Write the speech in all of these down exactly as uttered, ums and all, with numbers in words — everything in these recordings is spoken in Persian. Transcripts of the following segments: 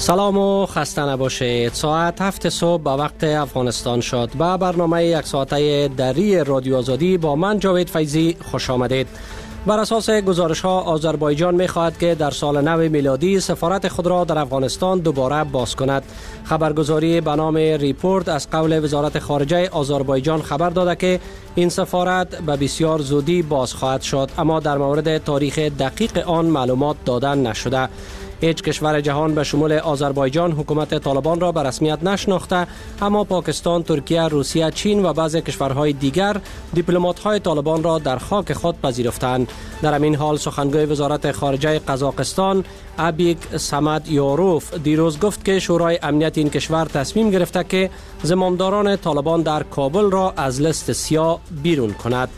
سلام و خسته نباشید. ساعت هفت صبح به وقت افغانستان شد. به برنامه یک ساعته دری رادیو آزادی با من جاوید فیضی خوش آمدید. بر اساس گزارش ها آذربایجان می خواهد که در سال نو میلادی سفارت خود را در افغانستان دوباره باز کند. خبرگزاری به نام ریپورت از قول وزارت خارجه آذربایجان خبر داده که این سفارت به بسیار زودی باز خواهد شد، اما در مورد تاریخ دقیق آن معلومات داده نشده. هیچ کشور جهان به شمول آذربایجان حکومت طالبان را به رسمیت نشناخته، اما پاکستان، ترکیه، روسیه، چین و بعضی کشورهای دیگر دیپلمات‌های طالبان را در خاک خود پذیرفتند. در همین حال سخنگوی وزارت خارجه قزاقستان ابیک سمد یوروف دیروز گفت که شورای امنیت این کشور تصمیم گرفته که زمامداران طالبان در کابل را از لیست سیاه بیرون کند.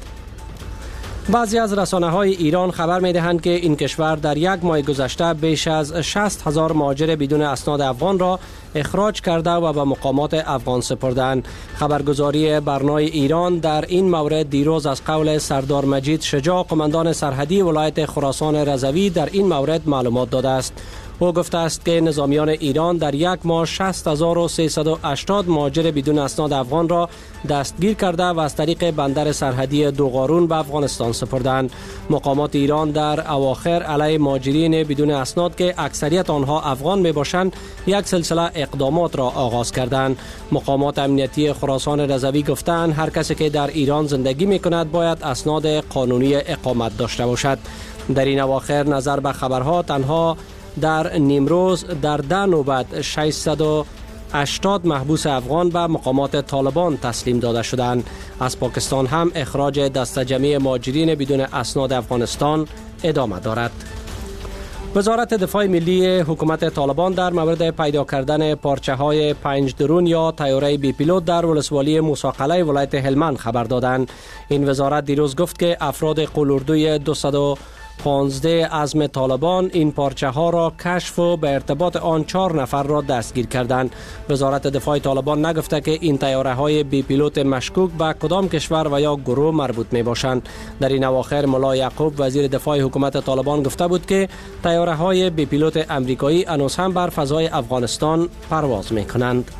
بعضی از رسانه‌های ایران خبر می‌دهند که این کشور در یک ماه گذشته بیش از شصت هزار مهاجر بدون اسناد افغان را اخراج کرده و به مقامات افغان سپردند. خبرگزاری برنای ایران در این مورد دیروز از قول سردار مجید شجاع، قماندان سرحدی ولایت خراسان رضوی، در این مورد معلومات داده است. او گفته است که نظامیان ایران در یک ماه شصت هزار و سیصد و هشتاد مهاجر بدون اسناد افغان را دستگیر کرده و از طریق بندر سرحدی دوغارون به افغانستان سپردند. مقامات ایران در اواخر علیه مهاجرین بدون اسناد که اکثریت آنها افغان می باشند یک سلسله اقدامات را آغاز کردند. مقامات امنیتی خراسان رضوی گفتند هر کسی که در ایران زندگی می کند باید اسناد قانونی اقامت داشته باشد. در این اواخر نظر به خبرها تنها در نیمروز در ده نوبت ششصد و هشتاد محبوس افغان به مقامات طالبان تسلیم داده شدند. از پاکستان هم اخراج دسته جمعی مهاجرین بدون اسناد افغانستان ادامه دارد. وزارت دفاع ملی حکومت طالبان در مورد پیدا کردن پارچه های پنج درون یا طیاره بی پیلوت در ولسوالی موسی ولایت هلمند خبر دادند. این وزارت دیروز گفت که افراد قلوردوی دویست و پانزده عزم طالبان این پارچه ها را کشف و به ارتباط آن چهار نفر را دستگیر کردند. وزارت دفاع طالبان نگفته که این طیاره های بی پیلوت مشکوک به کدام کشور و یا گروه مربوط می باشند. در این اواخر ملا یعقوب وزیر دفاع حکومت طالبان گفته بود که طیاره های بی پیلوت امریکایی هنوز هم بر فضای افغانستان پرواز می کنند.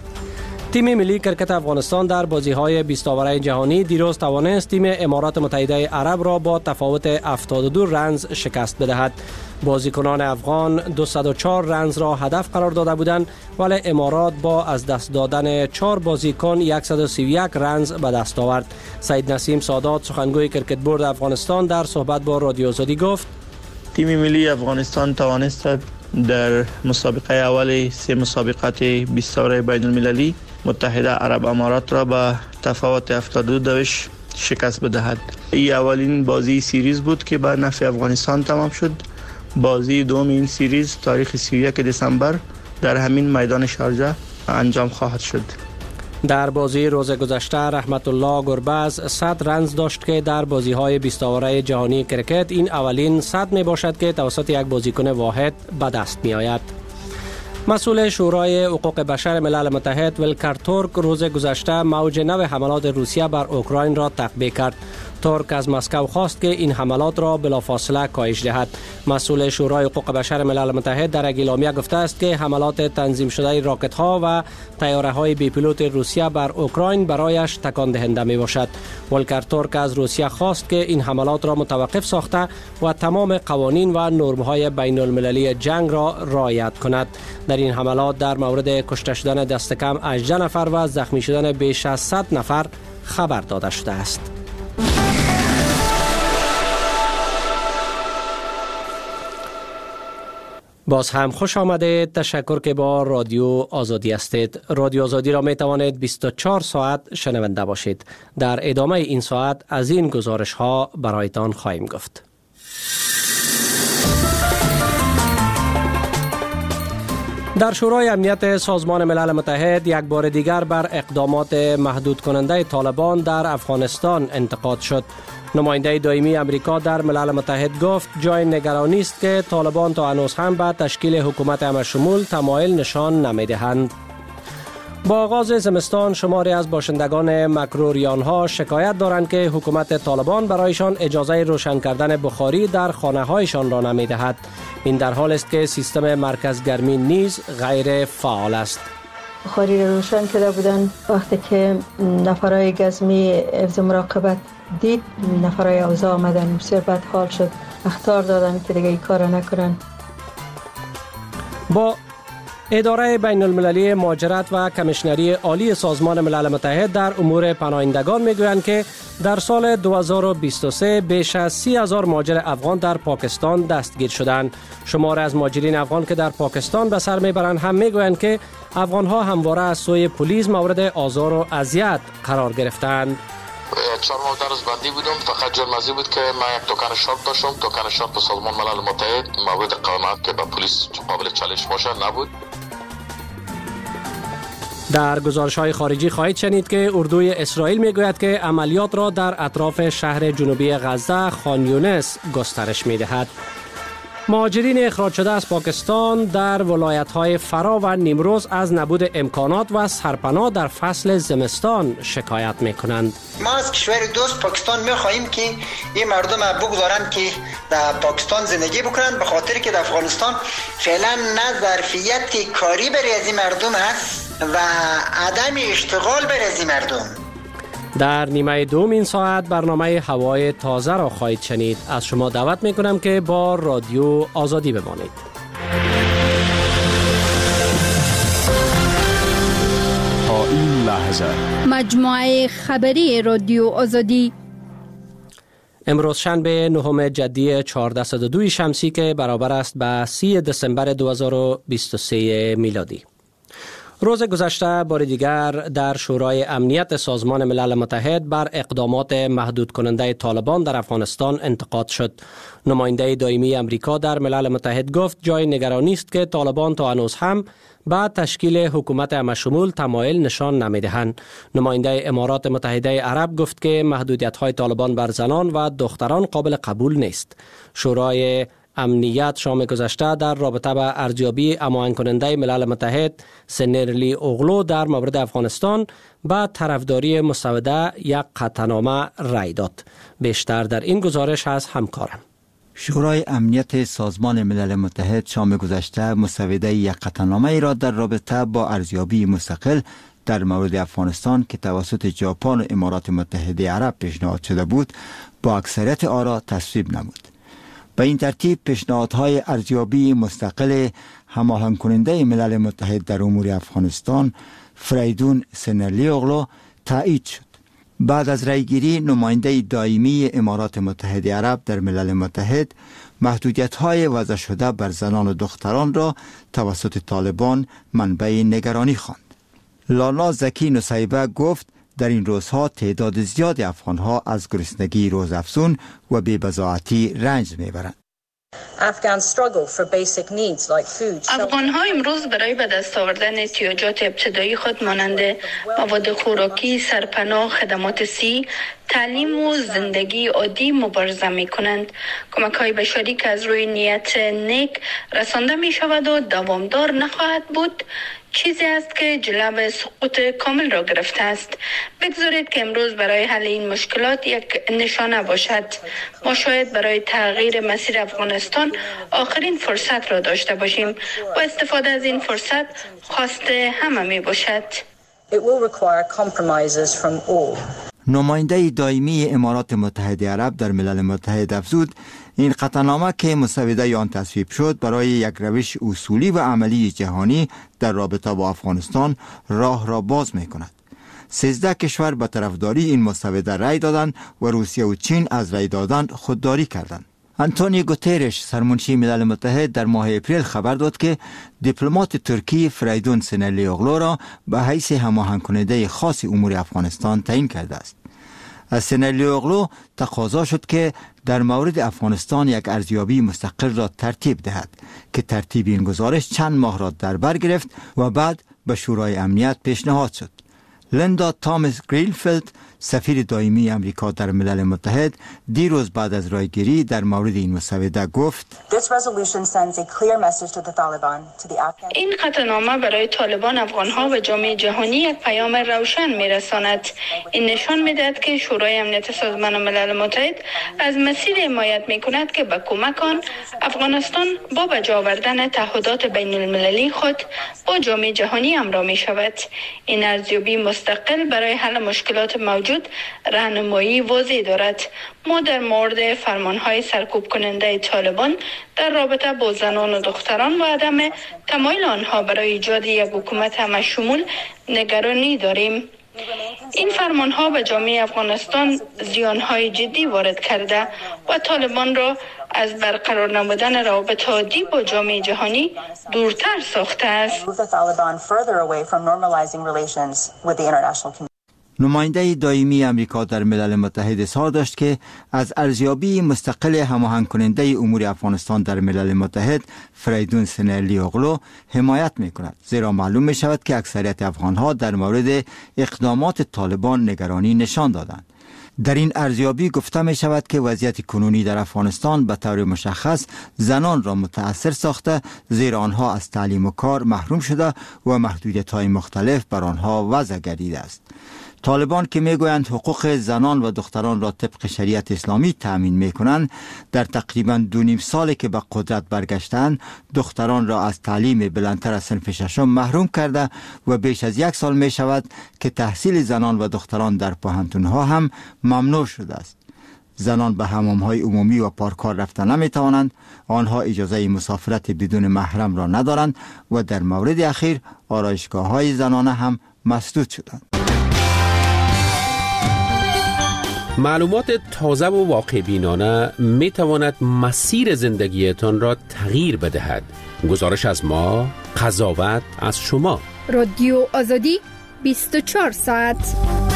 تیم ملی کرکت افغانستان در بازی‌های بیست آوره جهانی دیروز توانست تیم امارات متحده عرب را با تفاوت هفتاد و دو رنز شکست بدهد. بازیکنان افغان دویست و چهار رنز را هدف قرار داده بودند، ولی امارات با از دست دادن چهار بازیکن صد و سی و یک رنز به دست آورد. سید نسیم سادات سخنگوی کرکت بورد افغانستان در صحبت با رادیو آزادی گفت تیم ملی افغانستان توانست در مسابقه اول سه مسابقات بیست آوره بین المللی متحده عرب امارات را به تفاوت هفتاد و دو دوش شکست بدهد. این اولین بازی سیریز بود که به نفع افغانستان تمام شد. بازی دوم این سیریز تاریخ سی و یک دسامبر در همین میدان شارجه انجام خواهد شد. در بازی روز گذشته رحمت الله گربز صد رنز داشت که در بازی‌های بیست آوره جهانی کرکت این اولین صد می باشد که توسط یک بازیکن واحد به دست می آید. مسئول شورای حقوق بشر ملل متحد ولکر تورک روز گذشته موج نو حملات روسیه بر اوکراین را تقبیح کرد. ترک از مسکو خواست که این حملات را بلافاصله کاهش دهد. مسئول شورای حقوق بشر ملل متحد در اعلامیه گفته است که حملات تنظیم شده راکت ها و طیاره های بی پیلوت روسیه بر اوکراین برایش تکان دهنده می باشد. ولکر تورک از روسیه خواست که این حملات را متوقف ساخته و تمام قوانین و نرم های بین المللی جنگ را رعایت کند. در این حملات در مورد کشته شدن دست کم هجده نفر و زخمی شدن بیش از صد نفر خبر داده شده است. باز هم خوش آمدید. تشکر که با رادیو آزادی هستید. رادیو آزادی را می توانید بیست و چهار ساعت شنونده باشید. در ادامه این ساعت از این گزارش ها برایتان خواهیم گفت. در شورای امنیت سازمان ملل متحد یک بار دیگر بر اقدامات محدود کننده طالبان در افغانستان انتقاد شد. نماینده دائمی امریکا در ملل متحد گفت جای نگرانی است که طالبان تا هنوز هم به تشکیل حکومت همه‌شمول تمایل نشان نمی‌دهند. با آغاز زمستان شماری از باشندگان مکروریان ها شکایت دارند که حکومت طالبان برایشان اجازه روشن کردن بخاری در خانه هایشان را نمی دهد. این در حال است که سیستم مرکز گرمی نیز غیر فعال است. بخاری را روشن کرده بودند. وقتی که نفرای گزمی حفظ مراقبت دید، نفرای اوضاع آمدن، بسیار بد حال شد. اخطار دادن که دیگه این کار نکنن. با اداره بین المللی مهاجرت و کمیشنری عالی سازمان ملل متحد در امور پناهندگان میگویند که در سال دو هزار و بیست و سه بیش از سی هزار مهاجر افغان در پاکستان دستگیر شدند. شمار از مهاجرین افغان که در پاکستان به سر میبرند هم میگویند که افغانها همواره از سوی پلیس مورد آزار و اذیت قرار گرفتند. چهار ماه در بندی بودم، فقط جرم ازی بود که من یک توکن شرط داشتم. توکن شرط به سازمان ملل متحد مورد قانونیت که به پلیس قابل چالش باشه نبود. در گزارش‌های خارجی خواهید شنید که اردوی اسرائیل میگوید که عملیات را در اطراف شهر جنوبی غزه خان یونس گسترش میدهد. مهاجرین اخراج شده از پاکستان در ولایت‌های فرا و نیمروز از نبود امکانات و سرپناه در فصل زمستان شکایت می‌کنند. ما از کشور دوست پاکستان می‌خواهیم که این مردم بگذارند که در پاکستان زندگی بکنند، به خاطر که در افغانستان فعلا نه ظرفیت کاری برای از این مردم هست و عدم اشتغال برای از این مردم. در نیمه دوم این ساعت برنامه هوای تازه را خواهید شنید. از شما دعوت می کنم که با رادیو آزادی بمانید. تا این لحظه مجموعه خبری رادیو آزادی امروز شنبه نهم جدی چهارصد و دو شمسی که برابر است به سی دسامبر دو هزار و بیست و سه میلادی. روز گذشته بار دیگر در شورای امنیت سازمان ملل متحد بر اقدامات محدود کننده طالبان در افغانستان انتقاد شد. نماینده دائمی امریکا در ملل متحد گفت جای نگرانی است که طالبان تا هنوز هم بعد تشکیل حکومت همشمول تمایل نشان نمیدهند. نماینده امارات متحده عرب گفت که محدودیت‌های طالبان بر زنان و دختران قابل قبول نیست. شورای امنیت شام گذشته در رابطه با ارزیابی هماهنگ کننده ملل متحد سنرلی اوغلو در مورد افغانستان با طرفداری مسوده یک قطعنامه رای داد. بیشتر در این گزارش از همکارم. شورای امنیت سازمان ملل متحد شام گذشته مسوده یک قطعنامه را در رابطه با ارزیابی مستقل در مورد افغانستان که توسط ژاپن و امارات متحده عرب پیشنهاد شده بود با اکثریت آرا تصویب نمود. به این ترتیب پیشنهادهای ارزیابی مستقل هماهنگ کننده ملل متحد در امور افغانستان فریدون سنرلی اوغلو تایید شد. بعد از رایگیری نماینده دائمی امارات متحده عرب در ملل متحد محدودیت‌های وضع شده بر زنان و دختران را توسط طالبان منبع نگرانی خواند. لانا زکی نصیبه گفت در این روزها تعداد زیاد افغانها از گرسنگی روزافزون و بی‌بضاعتی رنج میبرند. افغان‌ها امروز برای به دست آوردن احتیاجات ابتدایی خود مانند مواد خوراکی، سرپناه، خدمات صحی، تعلیم و زندگی عادی مبارزه می کنند. کمک های بشری که از روی نیت نیک رسانده می شود و دوامدار نخواهد بود چیزی است که جلب سقوط کامل را گرفته است. بگذارید که امروز برای حل این مشکلات یک نشانه باشد. ما شاید برای تغییر مسیر افغانستان آخرین فرصت را داشته باشیم و استفاده از این فرصت خواست همه می باشد. نماینده دائمی امارات متحده عرب در ملل متحد افزود این قطعنامه که مسوده آن تصویب شد برای یک روش اصولی و عملی جهانی در رابطه با افغانستان راه را باز می کند. سیزده کشور به طرفداری این مسوده رای دادند و روسیه و چین از رای دادن خودداری کردند. آنتونیو گوترش سرمنشی ملل متحد در ماه اپریل خبر داد که دیپلمات ترکی فریدون سنرلی اوغلو را به حیث هماهنگ کننده خاص امور افغانستان تعیین کرده است. از سنرلی اوغلو تقاضا شد که در مورد افغانستان یک ارزیابی مستقل را ترتیب دهد که ترتیب این گزارش چند ماه را در بر گرفت و بعد به شورای امنیت پیشنهاد شد. لیندا تامس گرینفیلد سفیر دائمی امریکا در ملل متحد دیروز بعد از رایگیری در مورد این مسوده گفت: این قطعنامه برای طالبان، افغانها و جامعه جهانی یک پیام روشن می‌رساند. این نشان می‌دهد که شورای امنیت سازمان ملل متحد از مسیر حمایت می‌کند که به کمک آن افغانستان با به جا آوردن تعهدات بین المللی خود با جامعه جهانی همراه می‌شود. این ارزیابی مستقل برای حل مشکلات موجود راهنمایی واضح دارد. ما در مورد فرمان‌های سرکوب کننده طالبان در رابطه با زنان و دختران و عدم تمایل آنها برای ایجاد یک حکومت همه‌شمول نگرانی داریم. این فرمان‌ها به جامعه افغانستان زیان‌های جدی وارد کرده و طالبان را از برقرار نمودن روابط عادی با جامعه جهانی دورتر ساخته است. نماینده دائمی امریکا در ملل متحد اظهار داشت که از ارزیابی مستقل هماهنگ کننده امور افغانستان در ملل متحد فریدون سنرلی اغلو حمایت می کند، زیرا معلوم می شود که اکثریت افغانها در مورد اقدامات طالبان نگرانی نشان دادند. در این ارزیابی گفته می شود که وضعیت کنونی در افغانستان به طور مشخص زنان را متأثر ساخته، زیرا آنها از تعلیم و کار محروم شده و محدودیت‌های مختلف بر آنها وضع گردیده است. طالبان که میگویند حقوق زنان و دختران را طبق شریعت اسلامی تأمین میکنند، در تقریباً دو نیم سالی که به قدرت برگشتند دختران را از تعلیم بلندتر از صنف ششم محروم کرده و بیش از یک سال می شود که تحصیل زنان و دختران در پوهنتون‌ها هم ممنوع شده است. زنان به حمام‌های عمومی و پارک‌ها رفتن نمی توانند، آنها اجازه مسافرت بدون محرم را ندارند و در مورد اخیر آرایشگاه‌های زنانه هم مسدود شدند. معلومات تازه و واقع بینانه می تواند مسیر زندگیتان را تغییر بدهد. گزارش از ما، قضاوت از شما. رادیو آزادی بیست و چهار ساعت.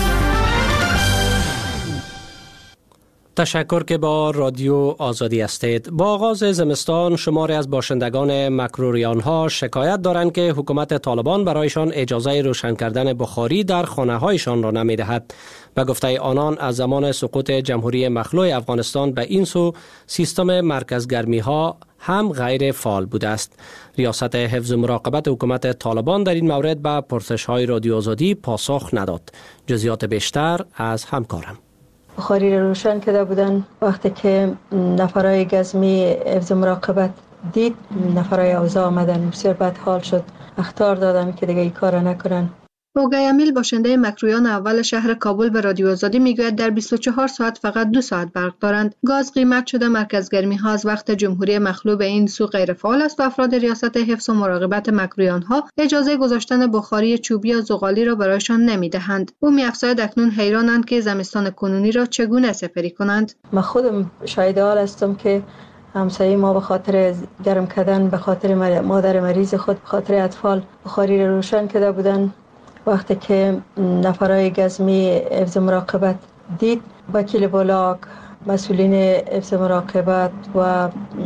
تشکر که با رادیو آزادی هستید. با آغاز زمستان شماری از باشندگان مکروریان ها شکایت دارند که حکومت طالبان برایشان اجازه روشن کردن بخاری در خانه هایشان را نمی دهد. به گفته آنان از زمان سقوط جمهوری مخلوع افغانستان به این سو سیستم مرکزگرمی ها هم غیر فعال بوده است. ریاست حفظ مراقبت حکومت طالبان در این مورد به پرسش های رادیو آزادی پاسخ نداد. جزئیات بیشتر از همکارم. بخاری را روشن کرده بودن. وقتی که نفرای گزمی حفظ مراقبت دید، نفرای اوضاع آمدن، بسیار بد حال شد. اخطار دادن که دیگه این کار نکنن. اوگای امیل باشنده مکرویان اول شهر کابل به رادیو آزادی میگوید در بیست و چهار ساعت فقط دو ساعت برق دارند. گاز قیمت شده، مرکزگرمی ها از وقت جمهوری مخلوع به این سو غیر فعال است و افراد ریاست حفظ و مراقبت مکرویان ها اجازه گذاشتن بخاری چوبی یا زغالی را برایشان نمیدهند. او می‌افزاید اکنون حیرانند که زمستان کنونی را چگونه سپری کنند. من خودم شاهد حال هستم که همسایه ما به خاطر گرم کردن، به خاطر مادر مریض خود، به خاطر اطفال بخاری را روشن کرده بودن. وقتی که نفرای گزمی حفظ مراقبت دید، وکیل بلاک، مسئولین حفظ مراقبت و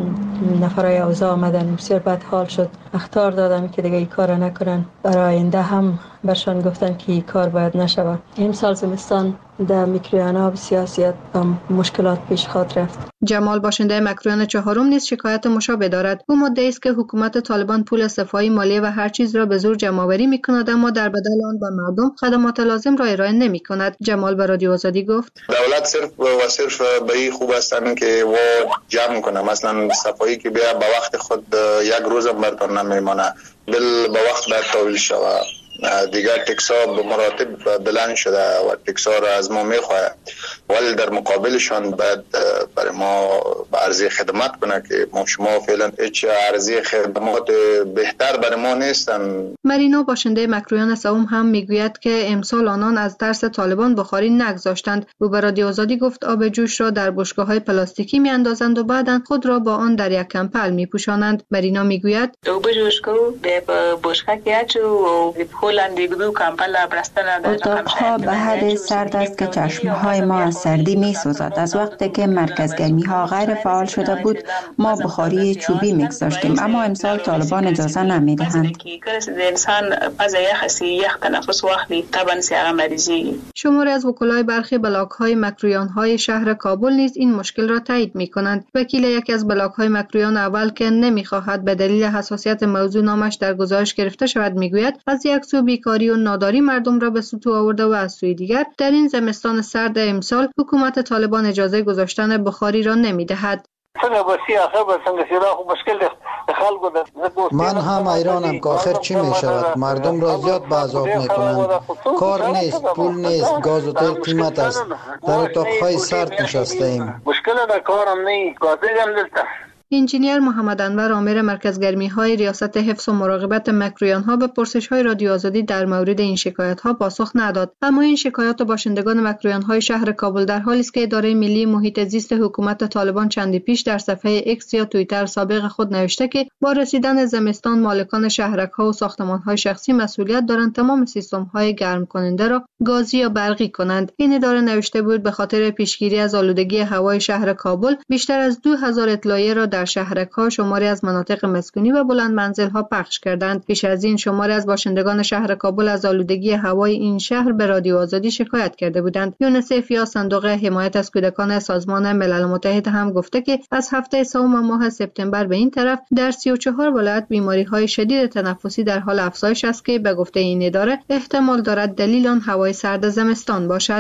نفرای اوضاع آمدن، بسیار بد حال شد. اخطار دادن که دیگه این کار نکنن. برای آینده هم برشان گفتن که این کار باید نشود. امسال زمستان در میکرویانا سیاست و مشکلات پیش خواهد رفت. جمال باشنده مکرویان چهارم نیز شکایت مشابه دارد. او مدعی است که حکومت طالبان پول صفای مالی و هر چیز را به زور جمع‌آوری می‌کند، اما در بدل آن به مردم خدمات لازم را ارائه نمی‌کند. جمال به رادیو آزادی گفت: دولت صرف و صرف به این خوب هستن که و جمع کنه، مثلا صفایی که بیا به وقت خود یک روز هم بردار نمیمانه، بل به وقت باید تحویل شود. دیگر تکسا به مراتب بلند شده و تکسا را از ما میخواهد، ولی در مقابلشان باید برای ما به عرضه خدمت کنه که ما شما فعلا هیچ عرضه خدمات بهتر برای ما نیستن. مرینا باشنده مکرویان سوم هم میگوید که امسال آنان از ترس طالبان بخاری نگذاشتند. او به رادیو آزادی گفت آب جوش را در بشکه‌های پلاستیکی میاندازند و بعداً خود را با آن در یک کمپل میپوشانند. مرینا میگوید آب جوش کو به بشکه کیچو اتاقها به حد سرد است که چشمهای ما از سردی می سوزد. از وقتی که مرکز گرمی ها غیر فعال شده بود ما بخاری چوبی میگذاشتیم، اما امسال طالبان اجازه نمی دهند. شماری از وکلای برخی بلاک های مکرویان های شهر کابل نیز این مشکل را تایید می کنند. وکیل یکی از بلاک های مکرویان اول که نمی خواهد به دلیل حساسیت موضوع نامش در گزارش گرفته شود میگوید از یک سو بیکاری و ناداری مردم را به سطوح آورده و از سوی دیگر در این زمستان سرد امسال حکومت طالبان اجازه گذاشتن بخاری را نمی دهد. من هم حیرانم که آخر چی می شود. مردم را زیاد به عذاب می کنند. کار نیست، پول نیست، گاز و تیل قیمت است. در اتاقهای سرد نشسته ایم. مشکل در کارم نیست، گازی هم دلتا. انجینیر محمد انور آمر مرکز گرمی های ریاست حفظ و مراقبت مکرویان ها به پرسش های رادیو آزادی در مورد این شکایت ها پاسخ نداد، اما این شکایات باشندگان مکرویان های شهر کابل در حالی است که اداره ملی محیط زیست حکومت طالبان چندی پیش در صفحه ایکس یا توییتر سابق خود نوشته که با رسیدن زمستان مالکان شهرک ها و ساختمان های شخصی مسئولیت دارند تمام سیستم های گرم کننده را گازی یا برقی کنند. این اداره نوشته بود به خاطر پیشگیری از آلودگی هوای شهر کابل بیشتر از دو هزار اطلاعیه را در شهرک‌ها شماری از مناطق مسکونی و بلند منزل‌ها پخش کردند. پیش از این شماری از باشندگان شهر کابل از آلودگی هوای این شهر به رادیو آزادی شکایت کرده بودند. یونیسف یا صندوق حمایت از کودکان سازمان ملل متحد هم گفته که از هفته سوم ماه سپتامبر به این طرف در سی و چهار ولایت بیماری‌های شدید تنفسی در حال افزایش است که به گفته این اداره احتمال دارد دلیل آن هوای سرد زمستان باشد.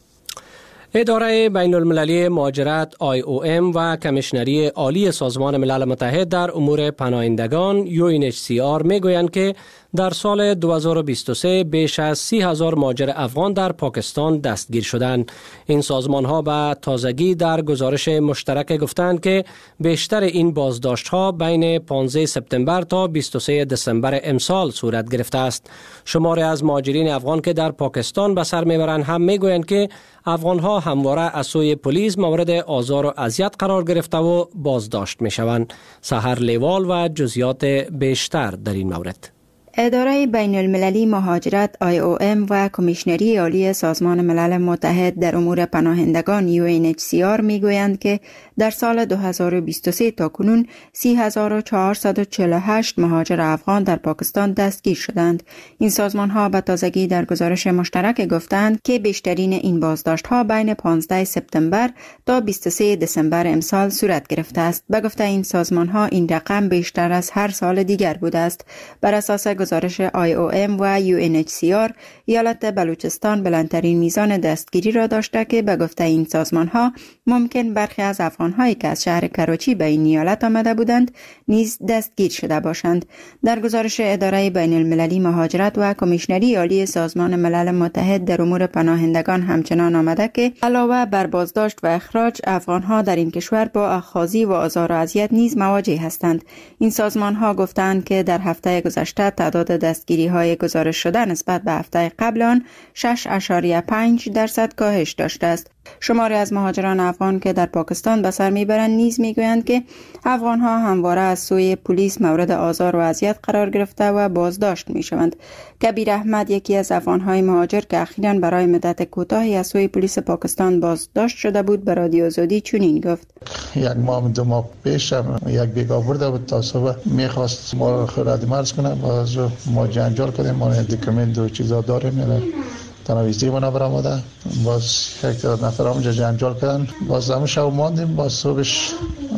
اداره بین المللی مهاجرت آی او ام و کمیشنری عالی سازمان ملل متحد در امور پناهندگان یو ان اچ سی آر می گویند که در سال دو هزار و بیست و سه بیش از سی هزار مهاجر افغان در پاکستان دستگیر شدند. این سازمان ها به تازگی در گزارش مشترک گفتند که بیشتر این بازداشت ها بین پانزده سپتامبر تا بیست و سه دسامبر امسال صورت گرفته است. شماری از مهاجرین افغان که در پاکستان به سر میبرند هم میگویند که افغان ها همواره از سوی پلیس مورد آزار و اذیت قرار گرفته و بازداشت میشوند. سحر لیوال و جزئیات بیشتر در این مورد. اداره بین المللی مهاجرت آی او ام و کمیشنری عالی سازمان ملل متحد در امور پناهندگان یو ان اچ سی آر می گویند که در سال دو هزار و بیست و سه تا کنون سی هزار و چهارصد و چهل و هشت مهاجر افغان در پاکستان دستگیر شدند. این سازمان ها به تازگی در گزارش مشترک گفتند که بیشترین این بازداشت ها بین پانزده سپتامبر تا بیست و سه دسامبر امسال صورت گرفته است. به گفته این سازمان ها این رقم بیشتر از هر سال دیگر بوده است. بر اساس گزارش آی او ام و یو ان اچ سی آر ایالت بلوچستان بلندترین میزان دستگیری را داشته که به گفته این سازمان ها ممکن برخی از افغان هایی که از شهر کراچی به این ایالت آمده بودند نیز دستگیر شده باشند. در گزارش اداره بین المللی مهاجرت و کمیشنری عالی سازمان ملل متحد در امور پناهندگان همچنان آمده که علاوه بر بازداشت و اخراج افغان ها در این کشور با اخاذی و آزار و اذیت نیز مواجه هستند. این سازمان ها گفتند که در هفته گذشته تعداد دستگیری های گزارش شده نسبت به هفته قبل آن شش اشاریه پنج درصد کاهش داشته است. شماری از مهاجران افغان که در پاکستان به سر میبرند نیز میگویند که افغان ها همواره از سوی پلیس مورد آزار و اذیت قرار گرفته و بازداشت میشوند. کبیر احمد یکی از افغان های مهاجر که اخیراً برای مدت کوتاهی از سوی پلیس پاکستان بازداشت شده بود به رادیو آزادی چنین گفت: یک ماه دو ماه پیش یک بیگا برده بود تا صبح میخواست ما را خرد مرز کنه، باز ما جنجال کردیم، ما دکمنت و چیزا داریم تنویزی منا برآمده، باز یک نفر همونجا جنجال کردن، باز همون شب ماندیم، باز صبحش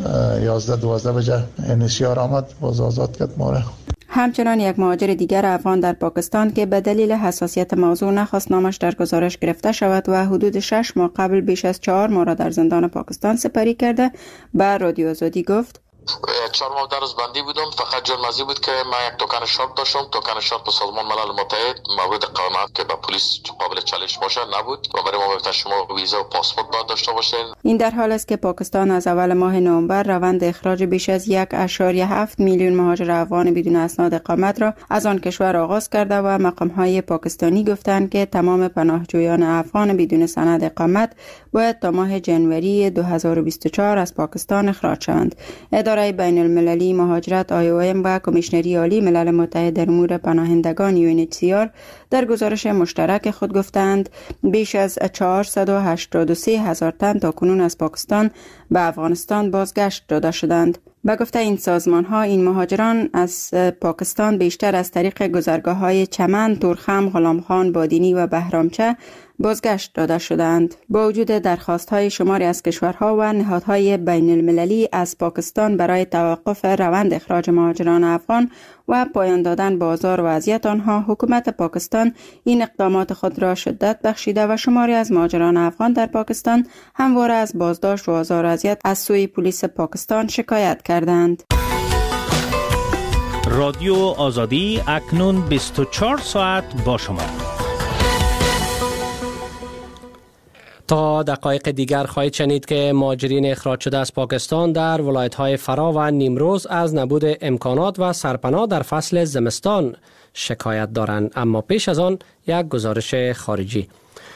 یازده دوازده بجه انسیار آمد، باز آزاد کرد ما را. همچنان یک مهاجر دیگر افغان در پاکستان که به دلیل حساسیت موضوع نخواست نامش در گزارش گرفته شود و حدود شش ماه قبل بیش از چهار ماه را در زندان پاکستان سپری کرده به رادیو آزادی گفت: چهار ماه در بندی بودم، فقط جرمزی بود که من یک دکان شرط داشتم. دکان شرط به سازمان ملل متحد مورد قانونت که به پلیس قابل چالش باشه نبود و برای ما گفت شما ویزا و پاسپورت باید داشته باشین. این در حال است که پاکستان از اول ماه نوامبر روند اخراج بیش از یک اشاریه هفت میلیون مهاجر افغان بدون اسناد اقامت را از آن کشور آغاز کرده و مقام‌های پاکستانی گفتند که تمام پناهجویان افغان بدون سند اقامت باید تا ماه ژانویه دو هزار و بیست و چهار از پاکستان اخراج شوند. اداره اداره بین المللی مهاجرت آی او ام و کمیشنری عالی ملل متحد در امور پناهندگان یو ان اچ سی آر در گزارش مشترک خود گفتند بیش از چهارصد و هشتاد و سه هزار تن تاکنون از پاکستان به افغانستان بازگشت داده شدند. به گفته این سازمان ها، این مهاجران از پاکستان بیشتر از طریق گذرگاه های چمن، تورخم، غلامخان، بادینی و بهرامچه بازگشت داده شدند. با وجود درخواست های شماری از کشورها و نهادهای بین المللی از پاکستان برای توقف روند اخراج مهاجران افغان و پایان دادن به آزار و اذیت آنها، حکومت پاکستان این اقدامات خود را شدت بخشیده و شماری از مهاجران افغان در پاکستان همواره از بازداشت و آزار و اذیت از سوی پلیس پاکستان شکایت کردند. رادیو آزادی اکنون بیست و چهار ساعت با شما. تا دقایق دیگر خواهید شنید که مهاجرین اخراج شده از پاکستان در ولایت‌های فرا و نیمروز از نبود امکانات و سرپناه در فصل زمستان شکایت دارند. اما پیش از آن یک گزارش خارجی.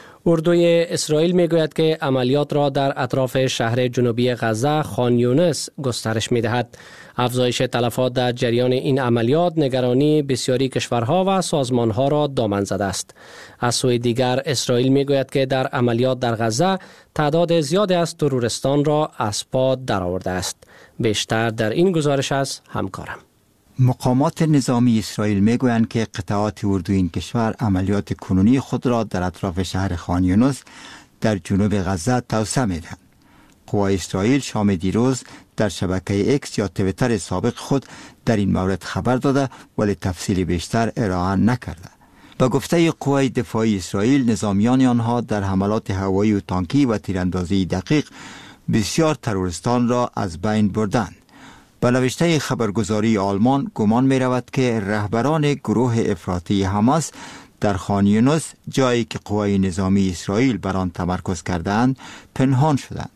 اردوی اسرائیل میگوید که عملیات را در اطراف شهر جنوبی غزه خان یونس گسترش میدهد. افزایش تلفات در جریان این عملیات نگرانی بسیاری کشورها و سازمانها را دامن زده است. از سوی دیگر اسرائیل میگوید که در عملیات در غزه تعداد زیادی از ترورستان را از پا درآورده است. بیشتر در این گزارش از همکارم. مقامات نظامی اسرائیل میگویند که قطعات اردوی این کشور عملیات کنونی خود را در اطراف شهر خان یونس در جنوب غزه توسعه میدهند. قوای اسرائیل شام دیروز در شبکه اکس یا تویتر سابق خود در این مورد خبر داده ولی تفصیل بیشتر ارائه نکرده. با گفته قوای دفاعی اسرائیل، نظامیان آنها در حملات هوایی و تانکی و تیراندازی دقیق بسیار ترورستان را از بین بردند. به نوشته خبرگزاری آلمان گمان می رود که رهبران گروه افراطی حماس در خان یونس، جایی که قوای نظامی اسرائیل بر آن تمرکز کردند، پنهان شدند.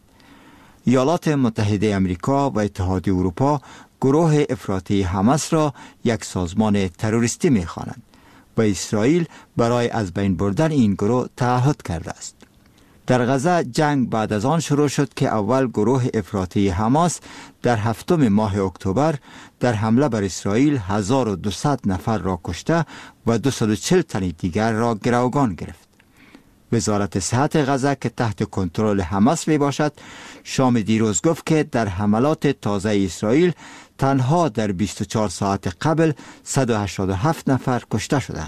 ایالات متحده آمریکا و اتحادیه اروپا گروه افراطی حماس را یک سازمان تروریستی می خوانند و اسرائیل برای از بین بردن این گروه تعهد کرده است. در غزه جنگ بعد از آن شروع شد که اول گروه افراطی حماس در هفتم ماه اکتبر در حمله بر اسرائیل هزار و دویست نفر را کشته و دویست و چهل تن دیگر را گروگان گرفت. وزارت صحت غزه که تحت کنترل حماس می باشد، شام دیروز گفت که در حملات تازه اسرائیل تنها در بیست و چهار ساعت قبل صد و هشتاد و هفت نفر کشته شدند.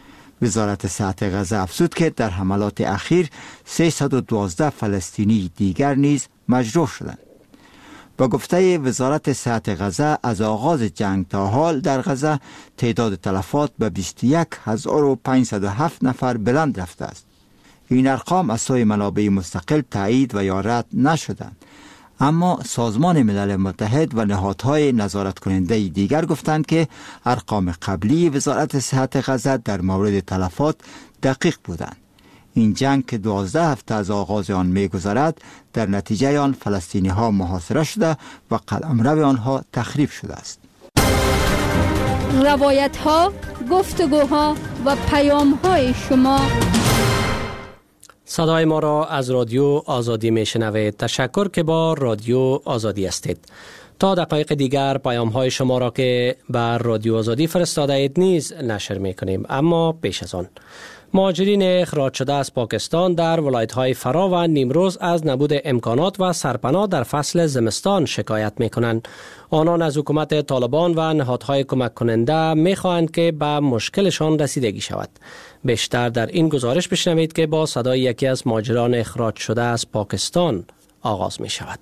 وزارت صحت غزه افزود که در حملات اخیر سیصد و دوازده فلسطینی دیگر نیز مجروح شدند. با گفته وزارت صحت غزه، از آغاز جنگ تا حال در غزه تعداد تلفات به بیست و یک هزار و پانصد و هفت نفر بلند رفته است. این ارقام از سوی منابع مستقل تایید و یا رد نشدند، اما سازمان ملل متحد و نهادهای نظارت کننده دیگر گفتند که ارقام قبلی وزارت صحت غزه در مورد تلفات دقیق بودند. این جنگ که دوازده هفته از آغاز آن می‌گذرد، در نتیجه آن فلسطینی ها محاصره شده و قلمرو آنها تخریب شده است. روایت ها، گفتگوها و پیام های شما. صدای ما را از رادیو آزادی میشنوید. تشکر که با رادیو آزادی هستید. تا دقایق دیگر پیام های شما را که بر رادیو آزادی فرستاده اید نیز نشر میکنیم. اما پیش از آن، مهاجرین اخراج شده از پاکستان در ولایت‌های فرا و نیمروز از نبود امکانات و سرپناه در فصل زمستان شکایت می‌کنند. آنان از حکومت طالبان و نهادهای کمک کننده می‌خواهند که به مشکلشان رسیدگی شود. بیشتر در این گزارش بشنوید که با صدای یکی از مهاجران اخراج شده از پاکستان آغاز می‌شود.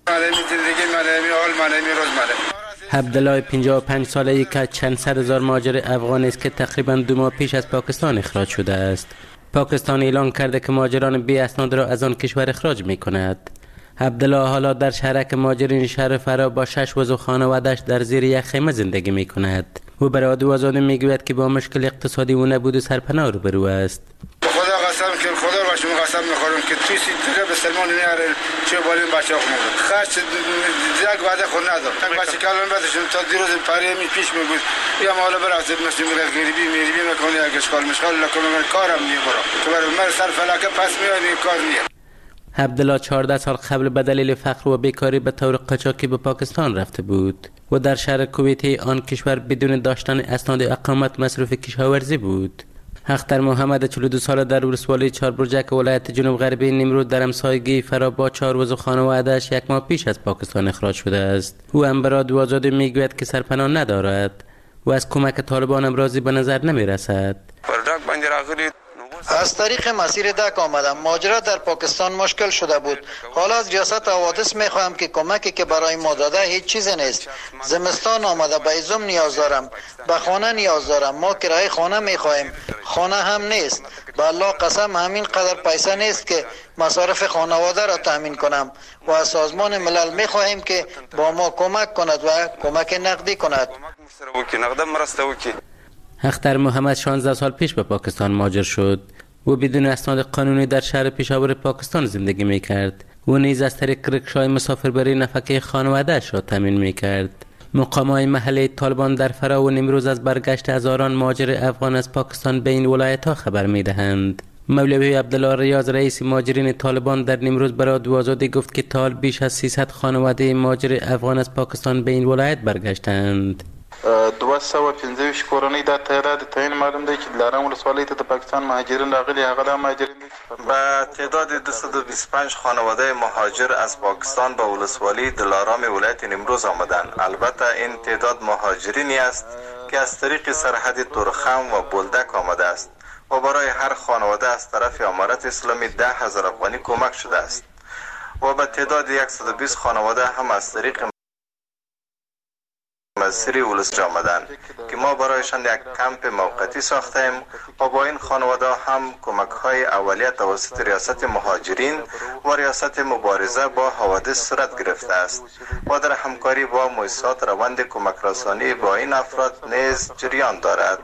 عبدالله پنجاه و پنج ساله‌ای که چند صد هزار مهاجر افغانی است که تقریباً دو ماه پیش از پاکستان اخراج شده است. پاکستان اعلام کرده که مهاجران بی اسناد را از آن کشور اخراج می‌کند. عبدالله حالا در شهرک مهاجرین شهر فرا با شش عضو خانواده‌اش در زیر یک خیمه زندگی می‌کند. او برای رادیو آزادی می‌گوید که با مشکل اقتصادی و نبود سرپناه روبرو است. خدا قسم که خدا را شما قسم می‌خورم که توی دیگه به سلمان نمیاره چه بالین بچه‌ها خون خرج دیگه بعد خود نداد تا بچه کلان بعدشون تا دیروز پاره می پیش میگود یا مالا برات مثل میگه غریبی میریبی میکنه اگه اشکال مشکل لکن من کارم میبرم تو برای من سر فلکه پس میاد این کار میاد. عبدالله چهارده سال قبل به دلیل فقر و بیکاری به طور قاچاقی به پاکستان رفته بود و در شهر کویتی آن کشور بدون داشتن اسناد اقامت مصروف کشاورزی بود. اختر محمد چهل و دو ساله در ولسوالی چهاربرجک ولایت جنوب غربی نیمرود در همسایگی فرا با چهار عضو خانواده‌اش یک ماه پیش از پاکستان اخراج شده است. او هم به رادیو آزادی میگوید که سرپناه ندارد و از کمک طالبان هم راضی به نظر نمی رسد. از طریق مسیر دک آمدم. ماجرا در پاکستان مشکل شده بود. حالا از ریاست حوادث میخواهم که کمکی که برای ما داده هیچ چیز نیست. زمستان آمده، به ایزم نیاز دارم، به خانه نیاز دارم. ما کرایه خانه میخواهیم، خانه هم نیست. به الله قسم همین قدر پیسه نیست که مصارف خانواده را تامین کنم و از سازمان ملل میخواهیم که با ما کمک کند و کمک نقدی کند. اختر محمد شانزده سال پیش به پاکستان مهاجر شد و بدون اسناد قانونی در شهر پیشاور پاکستان زندگی می کرد و نیز از طریق رکشای مسافربری نفقه خانواده‌اش را تامین می کرد. مقامات محلی طالبان در فرا و نیمروز از برگشت هزاران مهاجر افغان از پاکستان به این ولایت‌ها خبر می دهند. مولوی عبدالله ریاض رئیس مهاجرین طالبان در نیمروز برای رادیو آزادی گفت که تا بیش از سیصد خانواده مهاجر افغان از پاکستان به این ولایت برگشتند. دویست و پنځه ویشت کورنۍ دا تعداد تعیین معلوم دی چې دلارام ولسوالۍ ته د پاکستان مهاجرین راغلي، هغه د مهاجرین با تعداد دویست و بیست و پنج خانواده مهاجر از پاکستان به ولسوالی دلارام ولایت نیمروز آمدند. البته این تعداد مهاجرینی است که از طریق سرحد تورخم و بولدک آمده است و برای هر خانواده از طرف امارت اسلامی ده هزار افغانی کمک شده است و به تعداد صد و بیست خانواده هم از طریق مسیری ولس آمدند که ما برایشان یک کمپ موقتی ساختیم و با این خانواده هم کمک های اولیه توسط ریاست مهاجرین و ریاست مبارزه با حوادث صورت گرفته است و در همکاری با مؤسسات روند کمک رسانی با این افراد نیز جریان دارد.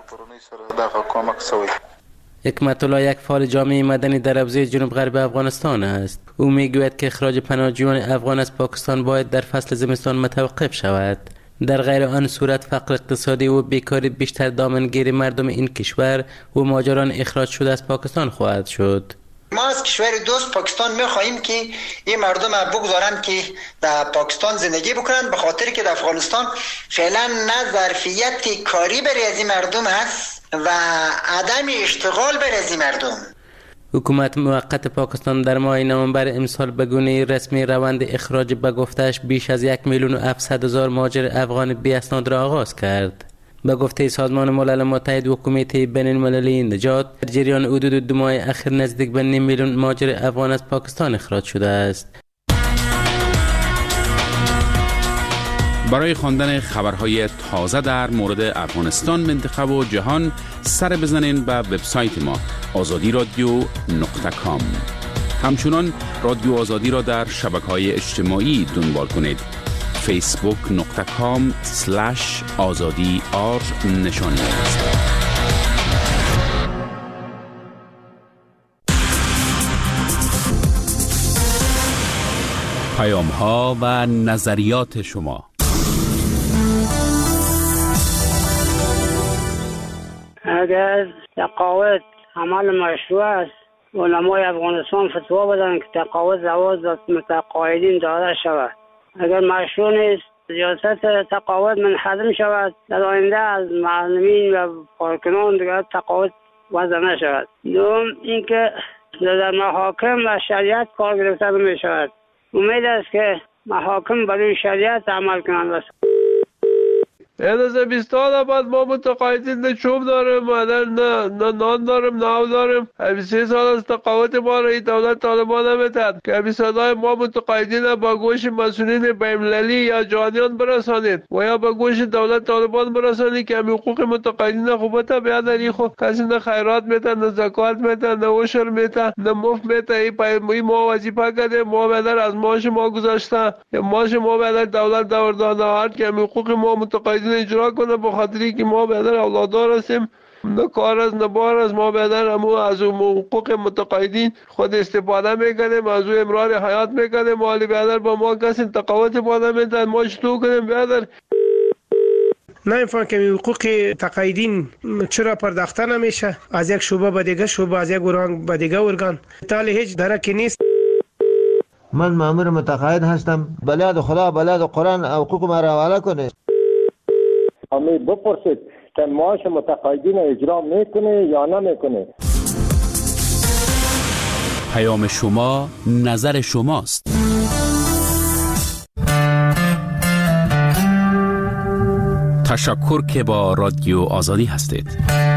حکمت الله یک فعال جامعه مدنی در حوزه جنوب غرب افغانستان است. او میگوید که اخراج پناهجویان افغان از پاکستان باید در فصل زمستان متوقف شود. در غیر آن صورت فقر اقتصادی و بیکاری بیشتر دامنگیر مردم این کشور و مهاجران اخراج شده از پاکستان خواهد شد. ما از کشور دوست پاکستان می‌خواهیم که این مردم بگذارند که در پاکستان زندگی بکنند، به خاطر که در افغانستان فعلا نه ظرفیت کاری برای از این مردم هست و عدم اشتغال برای از این مردم. حکومت موقت پاکستان در ماه نوامبر امسال به گونه رسمی روند اخراج به گفته‌اش بیش از یک میلیون و هفتصد هزار مهاجر افغان بی اسناد را آغاز کرد. به گفته سازمان ملل متحد و کمیته بین المللی نجات، در جریان حدود دو ماه اخیر نزدیک به نیم میلیون مهاجر افغان از پاکستان اخراج شده است. برای خواندن خبرهای تازه در مورد افغانستان، منطقه و جهان سر بزنین به وبسایت ما آزادی رادیو نقطه کام. همچنان رادیو آزادی را در شبکه‌های اجتماعی دنبال کنید. فیسبوک نقطه کام سلش آزادی آر نشانی است. پیام ها و نظریات شما. اگر تقاعد عمل مشروع است، علمای افغانستان فتوا بدن که تقاعد زواج متقاعدین داده شود. اگر مشروع نیست، ریاست تقاعد منحدم شود، در آینده از معلمین و کارکنان دیگر تقاعد وضع نشود. دوم اینکه در محاکم و شریعت کار گرفته نمی شود. امید است که محاکم برای شریعت عمل کنند. از بیستان بعد ما متقاعدین نه چوب داریم، نه نه نان داریم، نه آب داریم. سه سال از تقاعد ما را دولت طالبان نمیتد که صدای ما متقاعدین با گوش مسئولین بین‌المللی یا جهانیان برسانید و یا با گوش دولت طالبان برسانید که حقوق متقاعدین خوبت بیاد. این خو کسی نه خیرات میته، نه زکات میته، نه عشر میته، نه مفت میته. این ما وظیفه کرده، ما بدر از ماش ما گذاشته، ماش ما بدر دولت دور داده هر که حقوق ما متقاعدین اجرا کنه، به خاطری که ما بیادر اولادار هستیم، نه کار از نه بار از ما بیادر همو از حقوق متقاعدین خود استفاده میکنیم، از او امرار حیات میکنیم. مالی بیادر با ما کسی تقاوت باده میتن، ما چطور کنیم بیادر؟ نمیفهم که حقوق تقاعدین چرا پرداخته نمیشه از یک شعبه به دیگه شعبه، از یک ارگان به دیگه ارگان، تالی هیچ درکی نیست. من مأمور متقاعد هستم. بلاد خدا، بلاد قرآن حقوق ما را حواله کنه. امی بپرسید که معاش متقاعدین اجرا میکنه یا نمیکنه. پیام شما، نظر شماست. تشکر که با رادیو آزادی هستید.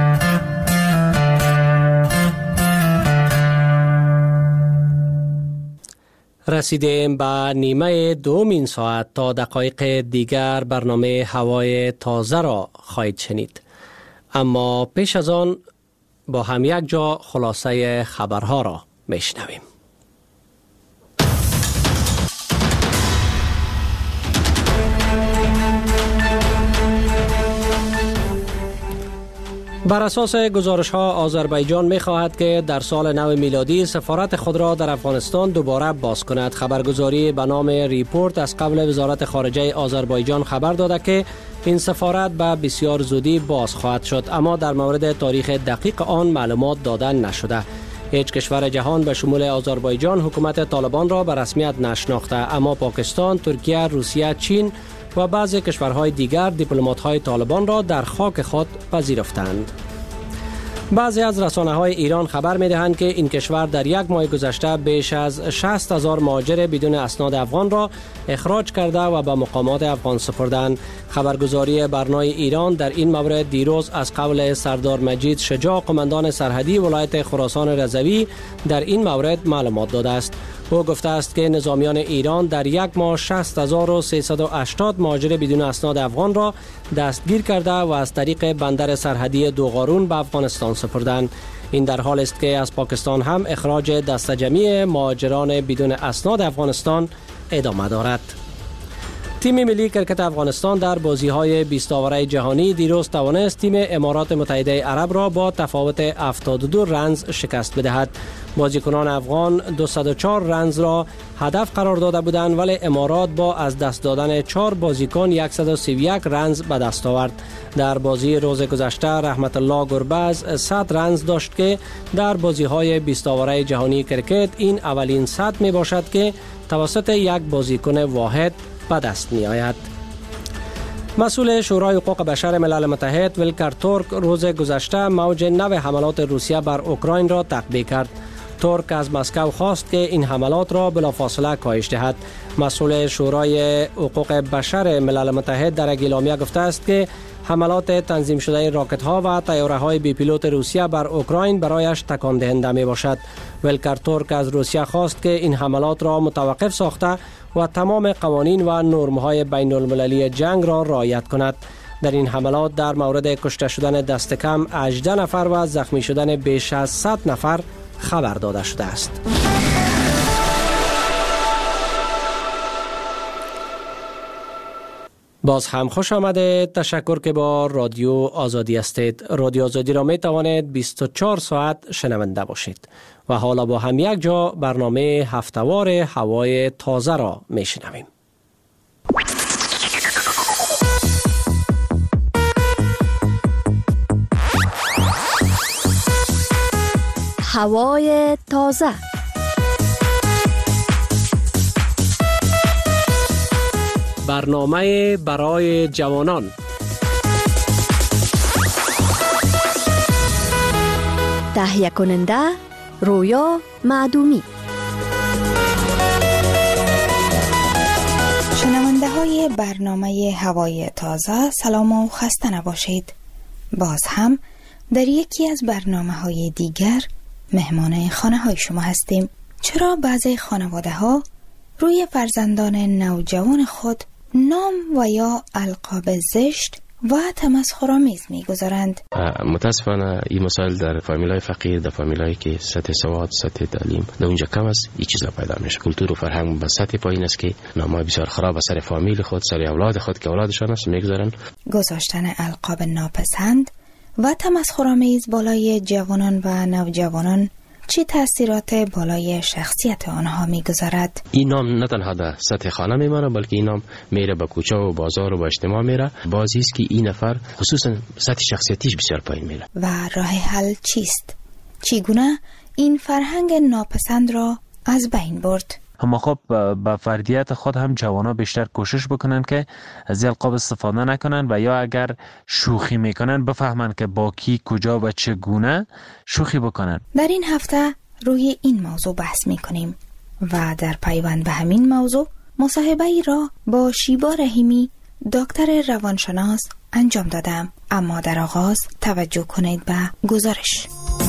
رسیدیم به نیمه دومین ساعت. تا دقایق دیگر برنامه هوای تازه را خواهید شنید، اما پیش از آن با هم یک جا خلاصه خبرها را میشنویم. بر اساس گزارش ها آذربایجان می خواهد که در سال نو میلادی سفارت خود را در افغانستان دوباره باز کند. خبرگزاری به نام ریپورت از قبل وزارت خارجه آذربایجان خبر داده که این سفارت به بسیار زودی باز خواهد شد، اما در مورد تاریخ دقیق آن معلومات داده نشده. هیچ کشور جهان به شمول آذربایجان حکومت طالبان را به رسمیت نشناخته، اما پاکستان، ترکیه، روسیه، چین و بعضی کشورهای دیگر دیپلمات‌های طالبان را در خاک خود پذیرفتند. بعضی از رسانه‌های ایران خبر می‌دهند که این کشور در یک ماه گذشته بیش از شصت هزار مهاجر بدون اسناد افغان را اخراج کرده و به مقامات افغان سپردند. خبرگزاری برنای ایران در این مورد دیروز از قول سردار مجید شجاع، قماندان سرحدی ولایت خراسان رضوی، در این مورد معلومات داده است. او گفته است که نظامیان ایران در یک ماه شصت هزار و سیصد و هشتاد مهاجر بدون اسناد افغان را دستگیر کرده و از طریق بندر سرحدی دوغارون به افغانستان سپردند. این در حال است که از پاکستان هم اخراج دسته جمعی مهاجران بدون اسناد افغانستان ادامه دارد. تیم ملی کرکت افغانستان در بازی‌های بیست آوره جهانی دیروز توانست تیم امارات متحده عرب را با تفاوت هفتاد و دو رنز شکست بدهد. بازیکنان افغان دویست و چهار رنز را هدف قرار داده بودند، ولی امارات با از دست دادن چهار بازیکن صد و سی و یک رنز به دست آورد. در بازی روز گذشته رحمت الله گربز صد رنز داشت که در بازی‌های بیست آوره جهانی کرکت این اولین صد می باشد که توسط یک بازیکن واحد به دست می آید. مسئول شورای حقوق بشر ملل متحد ولکر تورک روز گذشته موج نو حملات روسیه بر اوکراین را تقبیح کرد. ترک از مسکو خواست که این حملات را بلافاصله کاهش دهد. مسئول شورای حقوق بشر ملل متحد در اعلامیه گفته است که حملات تنظیم شده راکت ها و طیاره های بی پیلوت روسیه بر اوکراین برایش تکان دهنده می باشد. ولکر تورک از روسیه خواست که این حملات را متوقف ساخته و تمام قوانین و نرم های بین المللی جنگ را رعایت کند. در این حملات در مورد کشته شدن دست کم هجده نفر و زخمی شدن بیش از صد نفر خبر داده شده است. باز هم خوش آمده. تشکر که با رادیو آزادی هستید. رادیو آزادی را می توانید بیست و چهار ساعت شنونده باشید و حالا با هم یک جا برنامه هفتهوار هوای تازه را می شنویم. هوای تازه. برنامه برای جوانان. تهیه کننده رویا معدومی. شنونده های برنامه هوای تازه، سلام و خسته نباشید. باز هم در یکی از برنامه های دیگر مهمان خانه های شما هستیم. چرا بعضی خانواده ها روی فرزندان نوجوان خود نام و یا القاب زشت و تمسخرآمیز می‌گذارند؟ متاسفانه این مسائل در فامیلای فقیر، در فامیلایی که سطح سواد، سطح تعلیم در اونجا کم است، این چیزا پیدا میشه. کلتور و فرهنگ به سطح پایین است که نامای بسیار خراب سر فامیل خود، سر اولاد خود که اولادشان است می‌گذارن. گذاشتن القاب ناپسند و تمسخرآمیز بالای جوانان و نوجوانان چه تأثیرات بالای شخصیت آنها میگذارد؟ این نام نه تنها در سطح خانه میمانه، بلکه این نام میره به کوچه و بازار و به اجتماع میره. بازی است که این نفر خصوصا سطح شخصیتیش بسیار پایین میره. و راه حل چیست؟ چگونه این فرهنگ ناپسند را از بین برد؟ اما خب با فردیت خود هم جوانا بیشتر کوشش بکنن که از القاب استفاده نکنن و یا اگر شوخی میکنن بفهمن که با کی کجا و چگونه شوخی بکنن. در این هفته روی این موضوع بحث میکنیم و در پیوند به همین موضوع مصاحبه ای را با شیبا رحیمی دکتر روانشناس انجام دادم. اما در آغاز توجه کنید به گزارش.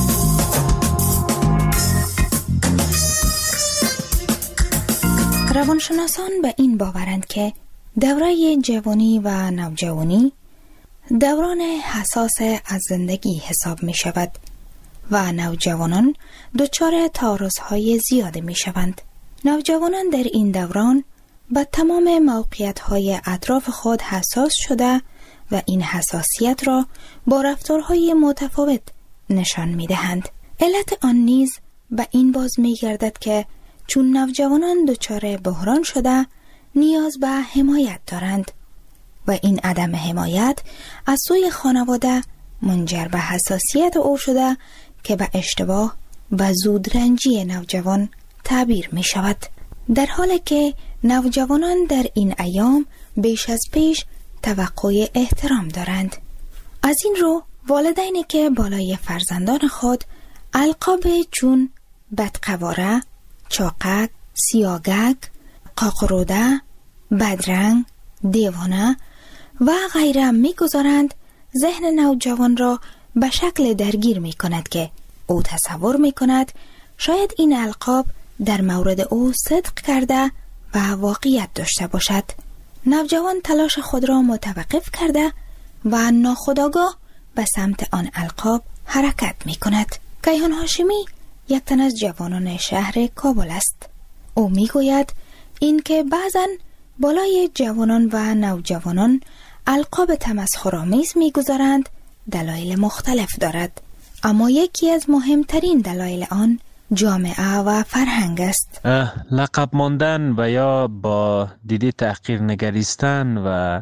روانشناسان به این باورند که دوره جوانی و نوجوانی دوران حساس از زندگی حساب می شود و نوجوانان دچار تعارض‌های زیاده می شوند. نوجوانان در این دوران به تمام موقعیت‌های اطراف خود حساس شده و این حساسیت را با رفتارهای متفاوت نشان می دهند. علت آن نیز به این باز می گردد که چون نوجوانان دچار بحران شده نیاز به حمایت دارند و این عدم حمایت از سوی خانواده منجر به حساسیت او شده که به اشتباه و زودرنجی نوجوان تعبیر می شود. در حالی که نوجوانان در این ایام بیش از پیش توقع احترام دارند. از این رو والدینی که بالای فرزندان خود القاب چون بدقواره، چاقک، سیاگک، قاقروده، بدرنگ، دیوانه و غیره می گذارند، ذهن نوجوان را به شکل درگیر می کند که او تصور می کند شاید این القاب در مورد او صدق کرده و واقعیت داشته باشد. نوجوان تلاش خود را متوقف کرده و ناخودآگاه به سمت آن القاب حرکت می کند. کیهان هاشمی یک تن از جوانان شهر کابل است. او می گوید این که بعضن بالای جوانان و نوجوانان القاب تمسخرآمیز می گذارند دلایل مختلف دارد، اما یکی از مهمترین دلایل آن جامعه و فرهنگ است. لقب ماندن و یا با دیدی تحقیر نگریستن و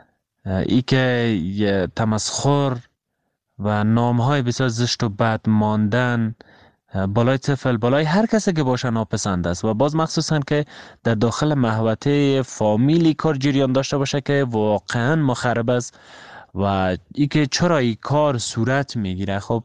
ای که تمسخر و نامهای بسیار زشت و بد ماندن بالای طفل، بالای هر کسی که باشه ناپسند است و باز مخصوصا که در داخل محوطه فامیلی کار جریان داشته باشه که واقعا مخرب است و ای که چرا این کار صورت میگیره. خب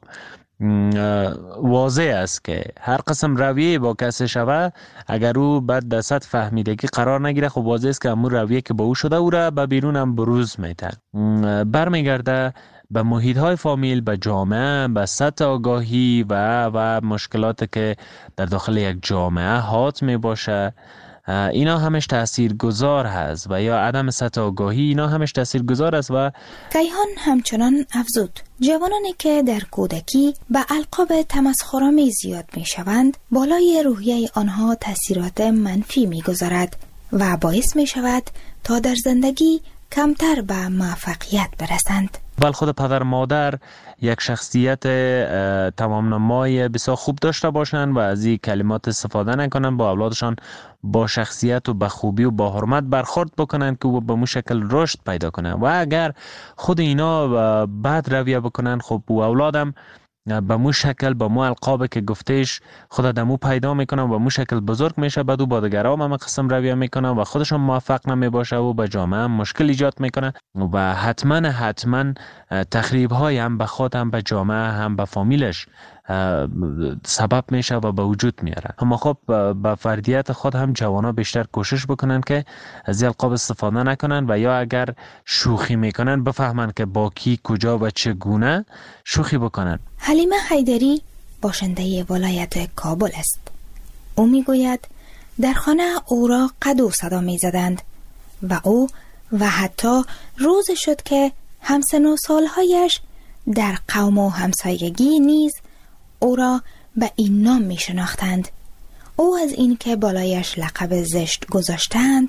واضح است که هر قسم رویه با کسی شوه اگر او بعد در سطح فهمیدگی قرار نگیره، خب واضح است که همون رویه که با او شده او را به بیرون هم بروز میده. برمیگرده به محیط های فامیل، به جامعه، به سطح آگاهی و و مشکلات که در داخل یک جامعه حات می باشه. اینا همش تأثیر گذار هست و یا عدم سطح آگاهی اینا همش تأثیر گذار است. و کیهان همچنان افزود جوانانی که در کودکی به القاب تمسخرآمیز زیاد می شوند بالای روحیه آنها تأثیرات منفی می گذارد و باعث می شود تا در زندگی کمتر به موفقیت برسند. بل خود پدر مادر یک شخصیت تمام نمای بسیار خوب داشته باشند و از این کلمات استفاده نکنند، با اولادشان با شخصیت و با خوبی و با حرمت برخورد بکنند که او به مو شکل رشد پیدا کنند. و اگر خود اینا بد رویه بکنند، خب او اولادم به مو شکل به مو القاب که گفتهش خود دمو پیدا میکنن و به مو شکل بزرگ میشه، بعد او با دیگران هم قسم رویه میکنن و خودشون موفق نمیباشه و به جامعه هم مشکل ایجاد میکنه و حتما حتما تخریب های هم به خود هم به جامعه هم به فامیلش سبب میشه و به وجود میاره. اما خب با فردیت خود هم جوانا بیشتر کوشش بکنن که از القاب استفاده نکنن و یا اگر شوخی میکنن بفهمن که با کی کجا و چگونه شوخی بکنن. حلیمه حیدری باشنده ولایت کابل است. او میگوید در خانه او را قدو صدا میزدند و او و حتی روز شد که همسن و سالهایش در قوم و همسایگی نیز او را به این نام می شناختند. او از این که بالایش لقب زشت گذاشتند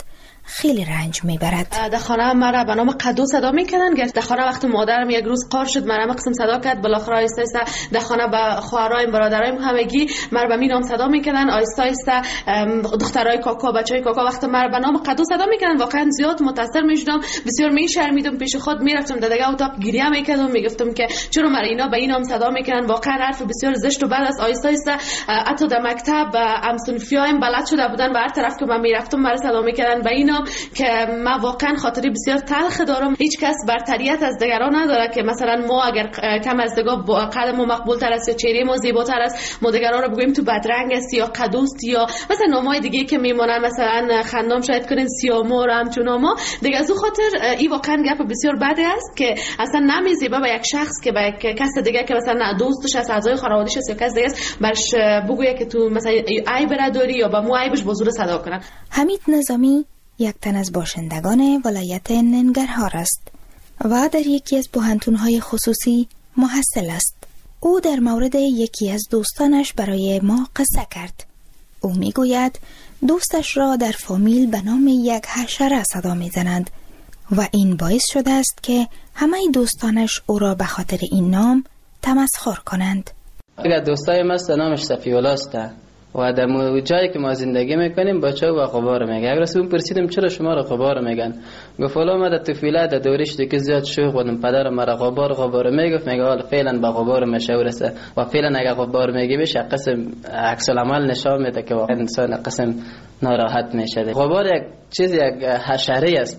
خیلی رنج میبرد. در خانه مرا به نام قدو صدا میکنن. در خانه وقتی مادرم یک روز قار شد مرا قسم صدا کرد، بالاخره آیسته آیسته در خانه به خواهرایم برادرایم همگی مرا به می نام صدا میکنن. آیسته آیسته دخترای کاکا بچهای کاکا وقتی مرا به نام قدو صدا میکنن واقعا زیاد متاثر میشدم، بسیار میشرمیدم، پیش خود میرفتم در دیگه اتاق گریه میکردم، میگفتم که چرا مرا اینا به این نام صدا میکنن، واقعا حرف بسیار زشت. و بعد از آیسته آیسته حتی در مکتب همسنفیایم بلد شده بودن و هر طرف که من میرفتم مرا صدا میکردن به این نام که من واقعا خاطری بسیار تلخ دارم. هیچ کس برتریت از دیگران نداره که مثلا ما اگر کم از دیگه قد ما مقبول تر است یا چهره ما زیباتر است ما دیگران رو بگوییم تو بدرنگ است یا قدوست یا مثلا نامای دیگه که میمونن مثلا خندام شاید کنین سیامور همچون ناما دیگه. از اون خاطر این واقعا گپ بسیار بده است که اصلا نمیزیبه به یک شخص که به یک کس دیگه که مثلا دوستش است، اعضای خانواده‌اش است یا کس دیگه است برش بگویه که تو مثلا عیب نداری یا با مو عیبش با زور صدا کنن. حمید نظامی یک تن از باشندگان ولایت ننگرهار است و در یکی از پوهنتون‌های خصوصی محصل است. او در مورد یکی از دوستانش برای ما قصه کرد. او میگوید دوستش را در فامیل به نام یک حشره صدا میزنند و این باعث شده است که همه دوستانش او را به خاطر این نام تمسخر کنند. اگر دوستای ما نامش صفی‌الله است و در جایی که ما زندگی میکنیم بچه و غبار میگه. اگر از اون پرسیدم چرا شما را غبار میگن، گفت والا ما در طفولیت در دورش دیگه زیاد شوخ بودم، پدرم مرا غبار غبار میگفت، میگه حالا فعلا با غبار مشهور است و فعلا اگر غبار میگی بشه قسم عکس العمل نشان میده که واقعا انسان قسم ناراحت میشه. غبار یک چیز یک حشره است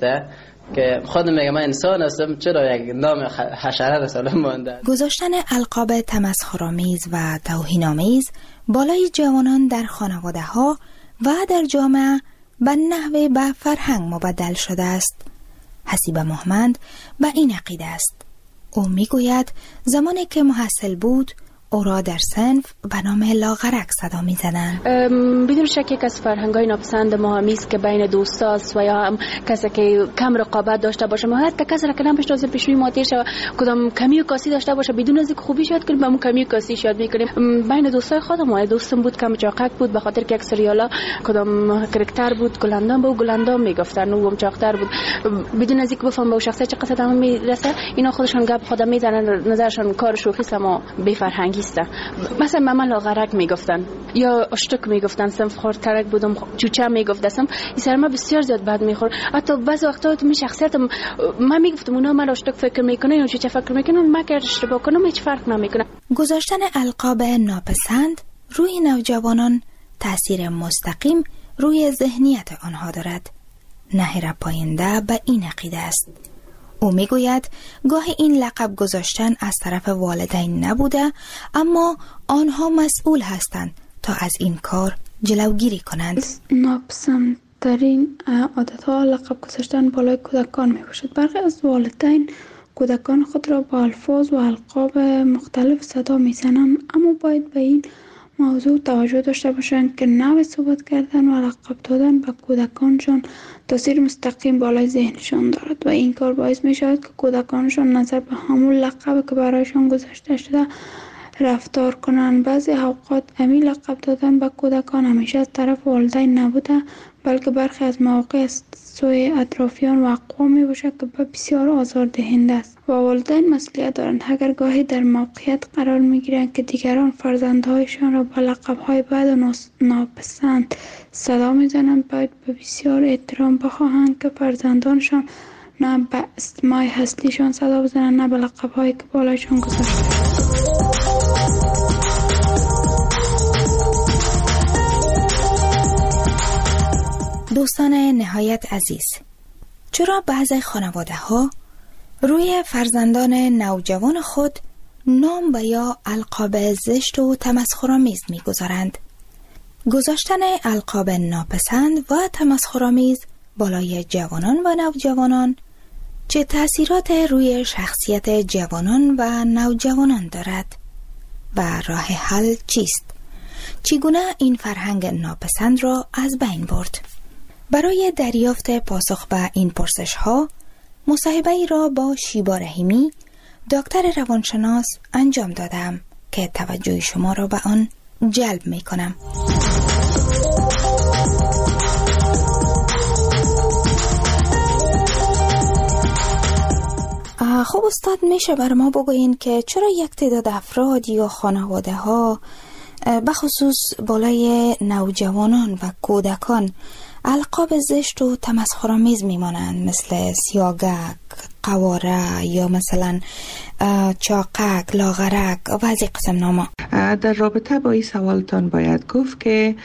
که خود میگه من انسان هستم، چرا یک نام حشره را سلام مونده. گذاشتن القاب تمسخرآمیز و توهین‌آمیز بالای جوانان در خانواده ها و در جامعه به نحوه به فرهنگ مبدل شده است. حسیب محمد به این عقیده است. او میگوید زمانی که محصل بود او را در صنف به نام لاغرک صدا می زدن. بدون شک یک از فرهنگ‌های ناپسند ما هم است که بین دوستاست و یا هم کسی که کم رقابت داشته باشه، ما حتی کسی را که نمی‌شناسیم پیش روی ما تیر شه کدام کمی و کاسی داشته باشه بدون از اینکه خوبی شاید کنیم به اون کمی و کاسی شاید می‌کنیم. بین دوستای خودم ما دوستم بود کم چاقک بود به خاطر که یک سریالا کدام کاراکتر بود گلندام به گلندام میگفتن و هم چاقتر بود بدون از اینکه بفهم به شخصیت چه قصد هم میرسه. اینا خودشون گپ خودم میزنن، نظرشون کار شوخی است ما بی فرهنگی است. مثلا مامان لاغرک میگفتن یا اشتک میگفتن، صنف خور ترک بودم چوچه میگفتم. این سر ما بسیار زیاد بد میخور. حتی بعضی وقتا تو می شخصیتم من میگفتم اونا من اشتک فکر میکنه یا چوچه فکر میکنه، من که اشتباه کنم هیچ فرق نمیکنه. گذاشتن القاب ناپسند روی نوجوانان تاثیر مستقیم روی ذهنیت آنها دارد. نهر پاینده به این عقیده است. او میگوید گاهی این لقب گذاشتن از طرف والدین نبوده اما آنها مسئول هستند تا از این کار جلوگیری کنند. ناپسندترین عادتها لقب گذاشتن بالای کودکان می باشد. برخی از والدین کودکان خود را با الفاظ و القاب مختلف صدا می زنند، اما باید به این موضوع توجه داشته باشند که نوع صحبت کردن و لقب دادن به کودکانشان تاثیر مستقیم بالای ذهنشان دارد و این کار باعث می شود که کودکانشان نظر به همون لقب که برایشان گذاشته شده رفتار کنند. بعضی اوقات همین لقب دادن به کودکان همیشه از طرف والدین نبوده بلکه برخی از مواقع از سوی اطرافیان و اقوام می باشد که بسیار آزاردهنده است و والدین مسئولیت دارند. اگر گاهی در موقعیت قرار می گیرند که دیگران فرزندهایشان را با لقب‌های بد و ناپسند صدا می زنند، باید به بسیار احترام بخواهند که فرزندانشان نه به اسمای هستیشان صدا بزنند نه به لقب‌هایی که بالایشان گذاشته. دوستان نهایت عزیز، چرا بعضی خانواده ها روی فرزندان نوجوان خود نام و یا القاب زشت و تمسخرآمیز می‌گذارند؟ گذاشتن القاب ناپسند و تمسخرآمیز بالای جوانان و نوجوانان چه تأثیرات روی شخصیت جوانان و نوجوانان دارد و راه حل چیست؟ چگونه این فرهنگ ناپسند را از بین برد؟ برای دریافت پاسخ به این پرسش ها مصاحبه ای را با شیبا رحیمی دکتر روانشناس انجام دادم که توجه شما را به آن جلب می کنم. خب استاد، میشه بر ما بگوین که چرا یک تعداد افراد یا خانواده ها بخصوص بالای نوجوانان و کودکان القاب زشت و تمسخرآمیز میمانند، مثل سیاگک، قواره یا مثلا چاقک، لاغرک و از این قسم ناما؟ در رابطه با این سوالتان باید گفت که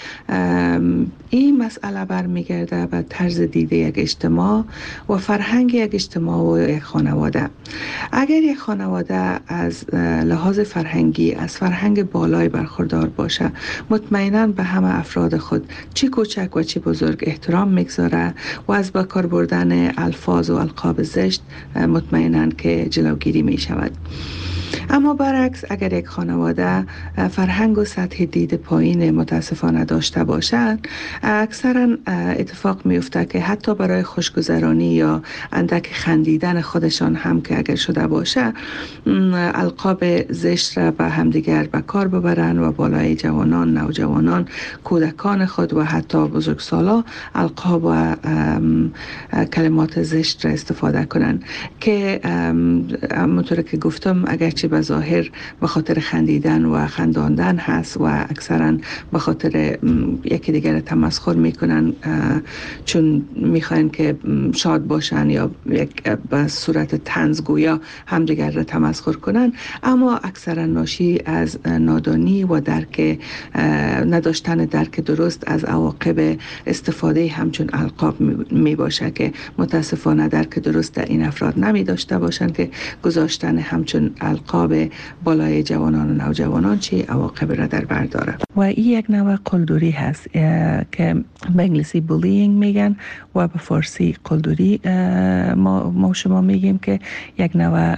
این مسئله برمیگرده به طرز دیده یک اجتماع و فرهنگ یک اجتماع و یک خانواده. اگر یک خانواده از لحاظ فرهنگی از فرهنگ بالای برخوردار باشه، مطمئناً به همه افراد خود چی کوچک و چی بزرگ احترام میگذاره و از به کار بردن الفاظ و القاب زشت مطمئناً که جلوگیری می شود. اما برعکس، اگر یک خانواده فرهنگ و سطح دید پایین متاسفانه داشته باشند، اکثرا اتفاق میفته که حتی برای خوشگذرانی یا اندک خندیدن خودشان هم که اگر شده باشه، القاب زشت را به همدیگر به کار ببرن و بالای جوانان، نوجوانان، کودکان خود و حتی بزرگسالا القاب و کلمات زشت را استفاده کنن که همونطور که گفتم اگرچه به ظاهر به خاطر خندیدن و خنداندن هست و اکثرا به خاطر یکی دیگر تمسخر میکنن چون میخواین که شاد باشن یا یک به صورت طنزگویا همدیگر را تمسخر کنن، اما اکثرا ناشی از نادانی و درک نداشتن درک درست از عواقب استفاده همچون القاب می باشه که متاسفانه درک درست در این افراد نمی داشته باشند که گذاشتن همچون القاب بالای جوانان و نوجوانان چی عواقب را در بر داره. و این یک نوع قلدری هست که به انگلیسی بولینگ میگن و به فارسی قلدری ما, ما شما میگیم که یک نوع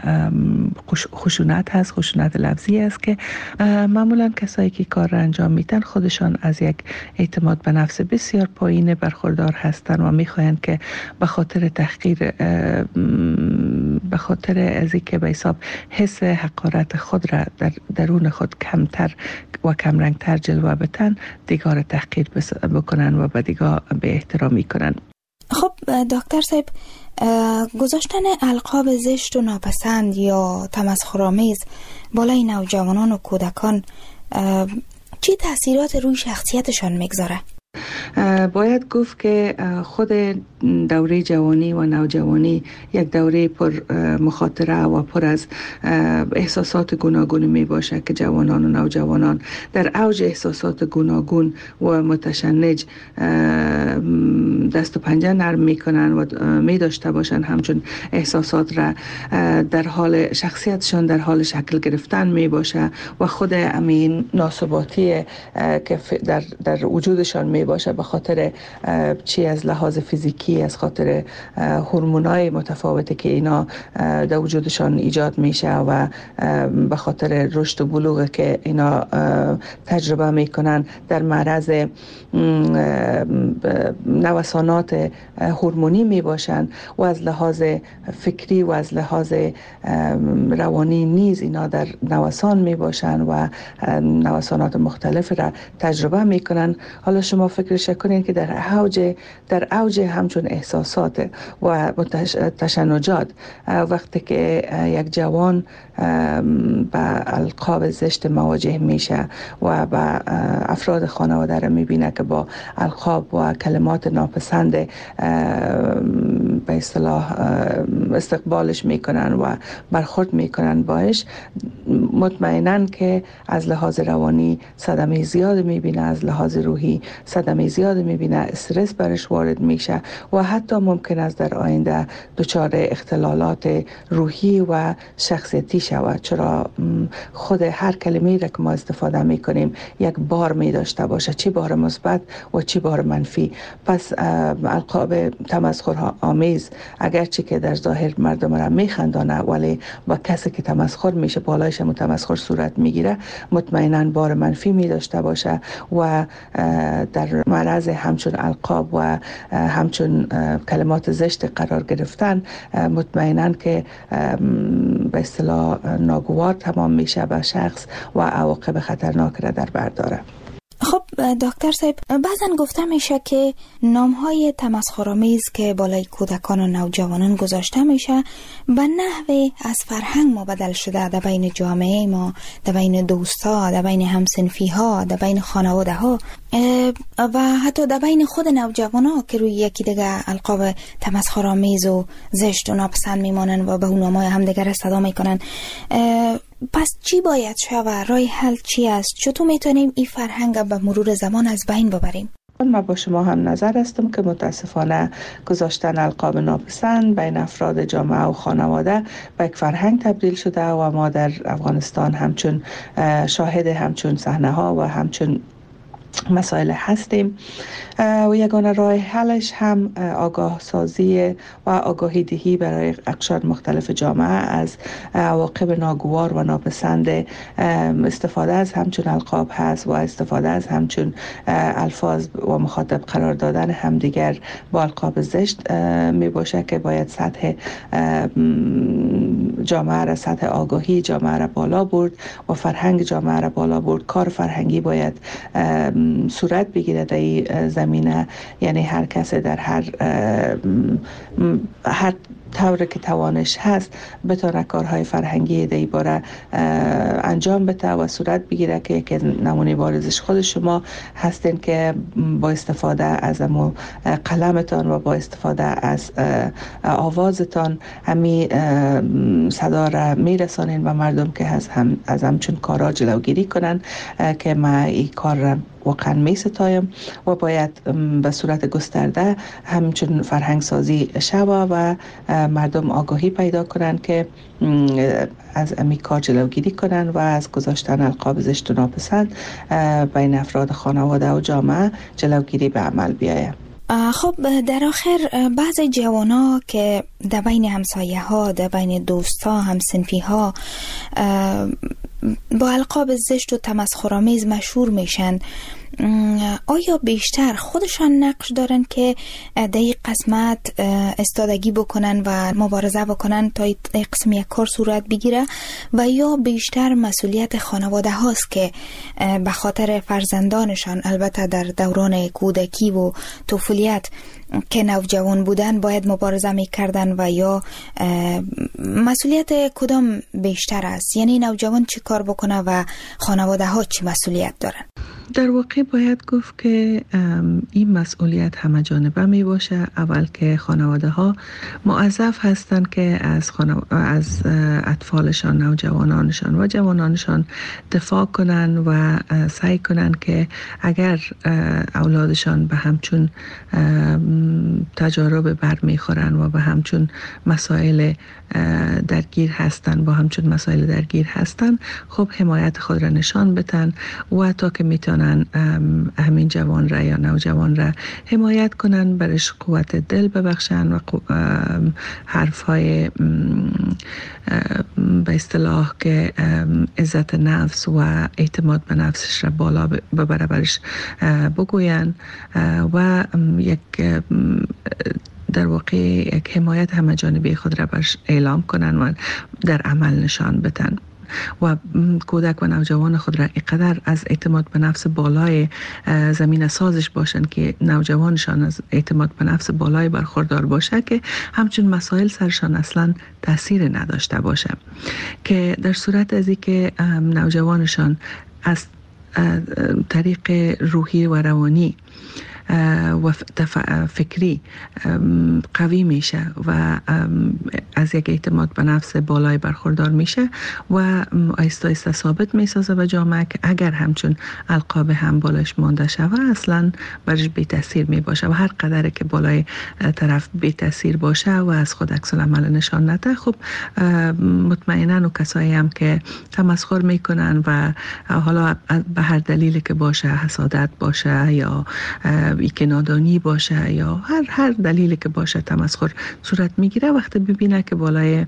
خشونت هست، خشونت لفظی است که معمولا کسایی که کار را انجام میدن خودشان از یک اعتماد به نفس بسیار پایین برخوردار هستند و میخواهند که به خاطر تحقیر، به خاطر از اینکه به حساب حس حقارت خود را در درون خود کمتر و کمرنگتر جلوه بدن، دیگر تحقیر بکنن و به دیگر به احترامی کنن. خب دکتر صاحب، گذاشتن القاب زشت و ناپسند یا تمسخرآمیز بالای نوجوانان و کودکان چی تاثیرات روی شخصیتشان میگذاره؟ باید گفت که خود دوره جوانی و نوجوانی یک دوره پر مخاطره و پر از احساسات گوناگون می باشه که جوانان و نوجوانان در اوج احساسات گوناگون و متشنج دست و پنجه نرم می کنن و می داشته باشن همچون احساسات را در حال شخصیتشان در حال شکل گرفتن می باشه و خود امین ناثباتی که در, در وجودشان می باشه به خاطر چی از لحاظ فیزیکی، از خاطر هورمونای متفاوتی که اینا در وجودشان ایجاد میشه و به خاطر رشد و بلوغ که اینا تجربه میکنن در معرض نوسانات هورمونی میباشن و از لحاظ فکری و از لحاظ روانی نیز اینا در نوسان میباشن و نوسانات مختلف را تجربه میکنن. حالا شما فکرش کنین که در اوج در اوج همچون احساسات و تشنجات وقتی که یک جوان با القاب زشت مواجه میشه و با افراد خانواده را میبینه که با القاب و کلمات ناپسند به اصطلاح استقبالش میکنن و برخورد میکنن باش، مطمئناً که از لحاظ روانی صدمه زیاد میبینه، از لحاظ روحی صدمه زیاد میبینه، استرس برش وارد میشه و حتی ممکن است در آینده دچار اختلالات روحی و شخصیتی شود، چرا خود هر کلمه‌ای را که ما استفاده میکنیم یک بار می داشته باشه، چی بار مثبت و چی بار منفی. پس القاب تمسخر آمیز اگرچه که در ظاهر مردم را میخندانه ولی با کسی که تمسخر میشه بالایش متمسخر صورت میگیره مطمئناً بار منفی می داشته باشه و در معرض همچون القاب و همچون کلمات زشت قرار گرفتن مطمئناً که به اصطلاح ناگوار تمام میشه به شخص و عواقب خطرناک را در بر داره. خب دکتر صاحب، بعضن گفته میشه که نامهای تمسخرآمیز که بالای کودکان و نوجوانان گذاشته میشه به نحوی از فرهنگ ما بدل شده در بین جامعه ما، در بین دوستا، در بین همسنفی ها، در بین خانواده ها و حتی در بین خود نوجوان ها که روی یکی دیگه القاب تمسخرآمیز و زشت و ناپسند میمانن و به اون نامهای همدیگر صدا میکنن. پس چی باید شود؟ راه حل چی است؟ چطور میتونیم این فرهنگ به مرور زمان از بین ببریم؟ من با شما هم نظر هستم که متاسفانه گذاشتن القاب ناپسند بین افراد جامعه و خانواده به یک فرهنگ تبدیل شده و ما در افغانستان همچون شاهد همچون صحنه ها و همچون مسائل هستیم و یگانه راه حلش هم آگاه سازی و آگاهی دهی برای اقشار مختلف جامعه از عواقب ناگوار و ناپسند استفاده از همچون القاب هست و استفاده از همچون الفاظ و مخاطب قرار دادن همدیگر با القاب زشت می باشه که باید سطح جامعه را، سطح آگاهی جامعه را بالا برد و فرهنگ جامعه را بالا برد. کار فرهنگی باید صورت بگیره در این زمینه، یعنی هر کس در هر هر طوری که توانش هست بتونه کارهای فرهنگی در این باره انجام بده و صورت بگیره که یک نمونه بارزش خود شما هستین که با استفاده از امو قلمتان و با استفاده از آوازتان همی صدا را میرسانین و مردم که از هم از همچون کارا جلوگیری کنن که ما این کار را واقعا می ستایم و باید به صورت گسترده همچون فرهنگ سازی شوه و مردم آگاهی پیدا کنن که از امی کار جلوگیری کنن و از گذاشتن القاب زشت و ناپسند بین افراد خانواده و جامعه جلوگیری به عمل بیاید. خب در آخر بعضی جوانا که در بین همسایه ها، در بین دوست ها، همسنفی ها با القاب زشت و تمسخرآمیز مشهور میشن، آیا بیشتر خودشان نقش دارن که در این قسمت استادگی بکنن و مبارزه بکنن تا این قسم یک کار صورت بگیره و یا بیشتر مسئولیت خانواده هاست که به خاطر فرزندانشان، البته در دوران کودکی و طفولیت که نوجوان بودن باید مبارزه میکردن و یا مسئولیت کدام بیشتر است؟ یعنی نوجوان چی کار بکنه و خانواده ها چی مسئولیت دارن؟ در واقع باید گفت که این مسئولیت همه جانبه می باشه. اول که خانواده ها موظف هستند که از, خانو... از اطفالشان، نوجوانانشان و جوانانشان دفاع کنن و سعی کنن که اگر اولادشان به همچون تجارب بر میخورن و به همچون مسائل درگیر هستن با همچون مسائل درگیر هستن خب حمایت خود را نشان بدن و تا که میتونن همین جوان را یا نوجوان را حمایت کنن، برش قوت دل ببخشن و حرفهای به اصطلاح که عزت نفس و اعتماد به نفسش را بالا ببره برش بگوین و یک در واقع یک حمایت همه جانبه خود را برش اعلام کنن و در عمل نشان بدن و کودک و نوجوان خود را اینقدر از اعتماد به نفس بالای زمین سازش باشند که نوجوانشان از اعتماد به نفس بالای برخوردار باشه که همچون مسائل سرشان اصلا تاثیر نداشته باشه، که در صورت از اینکه نوجوانشان از طریق روحی و روانی و فکری قوی میشه و از یک اعتماد به نفس بالای برخوردار میشه و آیسته آیسته ثابت میسازه به جامعه که اگر همچون القاب هم بالش مانده شوه اصلا برش بی تاثیر می باشه و هر قدر که بالای طرف بی تاثیر باشه و از خود عکس العمل نشان نده، خب مطمئنا و کسایی هم که تمسخر میکنن و حالا به هر دلیلی که باشه، حسادت باشه یا ای که نادانی باشه یا هر هر دلیلی که باشه تمسخر صورت میگیره، وقتی ببینه که بالای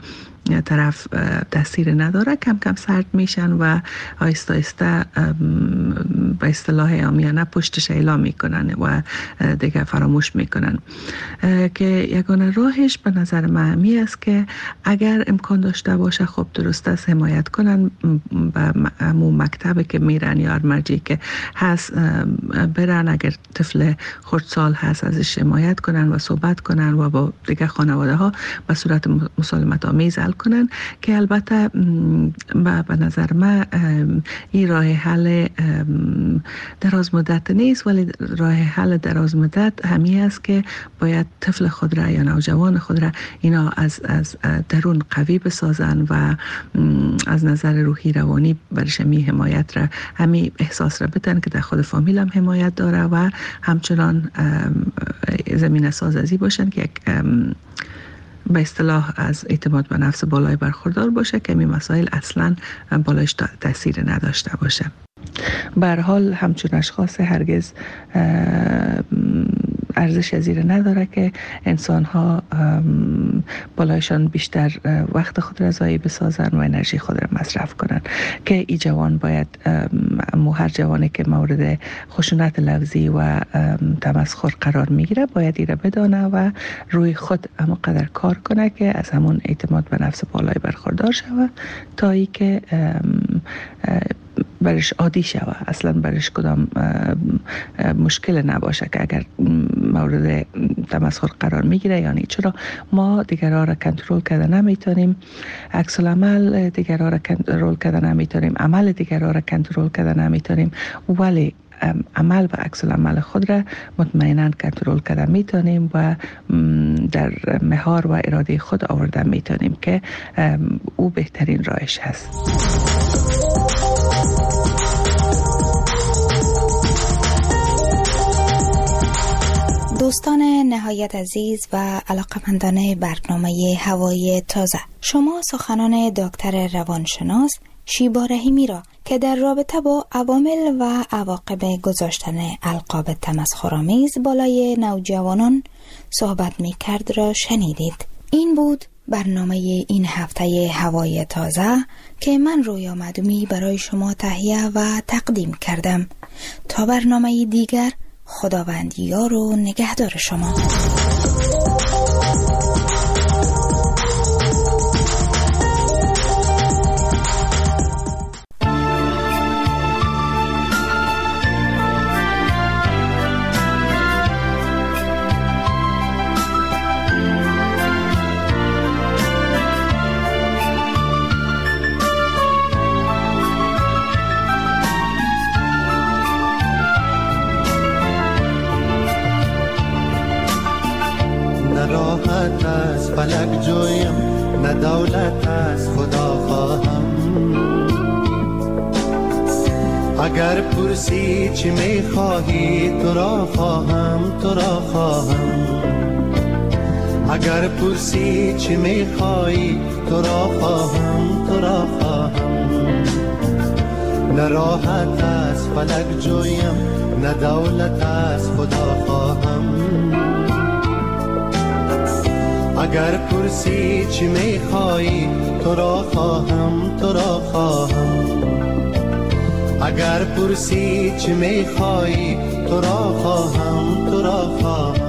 طرف تاثیر نداره، کم کم سرد میشن و آهسته آهسته به اصطلاح عامیانه پشتش اعلام میکنن و دیگه فراموش میکنن. که یگانه راهش به نظر من همی است که اگر امکان داشته باشه خب درست است حمایت کنن، به همون مکتبی که میرن یا مرجعی که هست برن، اگر طفل خردسال هست ازش حمایت کنن و صحبت کنن و با دیگه خانواده ها به صورت مسالمت آمیز حل کنن. که البته به نظر من این راه حل دراز مدت نیست، ولی راه حل دراز مدت همی است که باید طفل خود را یا نوجوان خود را اینا از از درون قوی بسازن و از نظر روحی روانی برش می حمایت را همی احساس را بدن که در خود فامیل هم حمایت داره و همچنان زمینه ساز ازی باشن که یک به اصطلاح از اعتماد به نفس بالای برخوردار باشه که این مسائل اصلا بالایش تاثیر نداشته باشه. به هر حال همچون اشخاص هرگز ارزش ازیر نداره که انسان ها بالایشان بیشتر وقت خود را ضایع بسازن و انرژی خود را مصرف کنن. که ای جوان باید مو هر جوانی که مورد خشونت لفظی و تمسخر قرار میگیره باید ایره بدانه و روی خود اما قدر کار کنه که از همون اعتماد به نفس بالای برخوردار شوه تا ای که برش عادی شوه، اصلا برش کدام مشکل نباشه که اگر مورد تمسخر قرار میگیره. یعنی چرا ما دیگرها را کنترل کرده نمیتونیم، عکس العمل دیگرها را کنترل کرده نمیتونیم، عمل دیگرها را کنترل کرده نمیتونیم، ولی عمل و عکس العمل خود را مطمئنا کنترل کرده میتونیم و در مهار و اراده خود آورده میتونیم که او بهترین راهش هست. دوستان نهایت عزیز و علاقمندان برنامه هوای تازه، شما سخنان دکتر روانشناس شیبا رحیمی را که در رابطه با عوامل و عواقب گذاشتن القاب تمسخرآمیز بالای نوجوانان صحبت می کرد را شنیدید. این بود برنامه این هفته هوای تازه که من رویا مدومی برای شما تهیه و تقدیم کردم. تا برنامه دیگر، خداوند یار و نگهدار شما. راحت از فلک جویم، نه دولت از خدا خواهم. اگر پرسی چی میخواهی تو را خواهم، تو را خواهم. اگر پرسی چی میخواهی تو را خواهم، تو را خواهم. نه راحت از فلک جویم، نه دولت از خدا خواهم. اگر پرسی چی میخوایی تو را خواهم، تو را خواهم. اگر پرسی چی میخوایی تو را خواهم، تو را خواهم.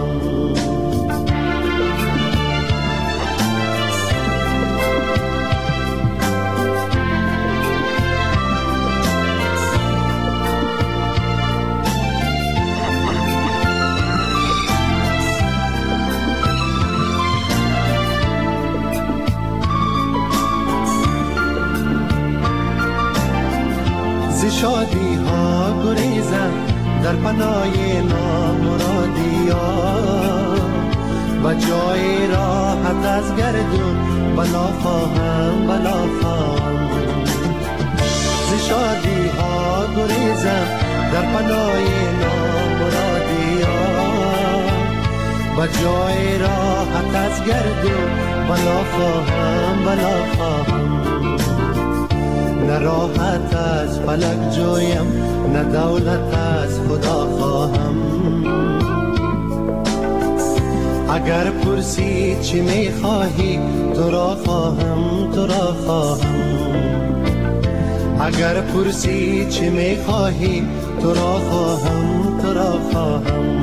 شادی ها گریزم در پناه نامرادی ها و جای راحت از گردون بلا خواهم، بلا خواهم. ز شادی ها گریزم در پناه نامرادی ها و جای راحت از گردون بلا خواهم، بلا خواهم. نه راحت از فلک جویم، نه دولت از خدا خواهم. اگر پرسی چی میخواهی تو را خواهم تو را خواهم اگر پرسی چی میخواهی تو را خواهم تو را خواهم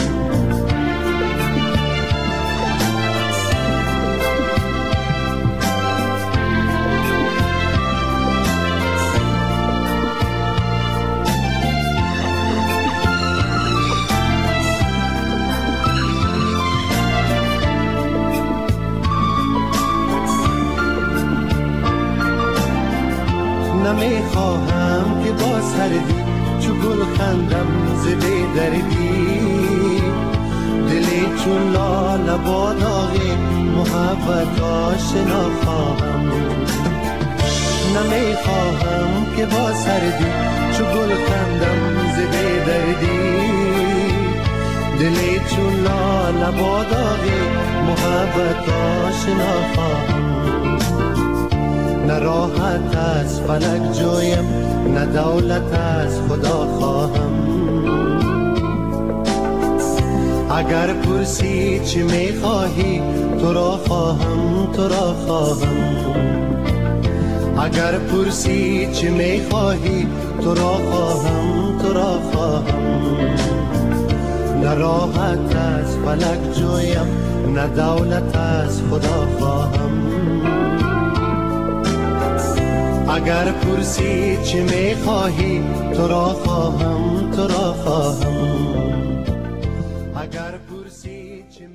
نمیخواهم که با سردی چو گل خندم ز بی دردی دلی چون لاله با داغی محبت آشنا خواهم نمیخواهم که با سردی چو گل خندم ز بی دردی دلی چون لاله با داغی محبت آشنا خواهم نه راحت از فلک جویم نه دولت از خدا خواهم اگر پرسی چی میخواهی تو را خواهم تو را خواهم اگر پرسی چی میخواهی تو را خواهم تو را خواهم نه راحت از فلک جویم نه دولت از خدا خواهم اگر پرسی چی میخواهی تو را خواهم تو را خواهم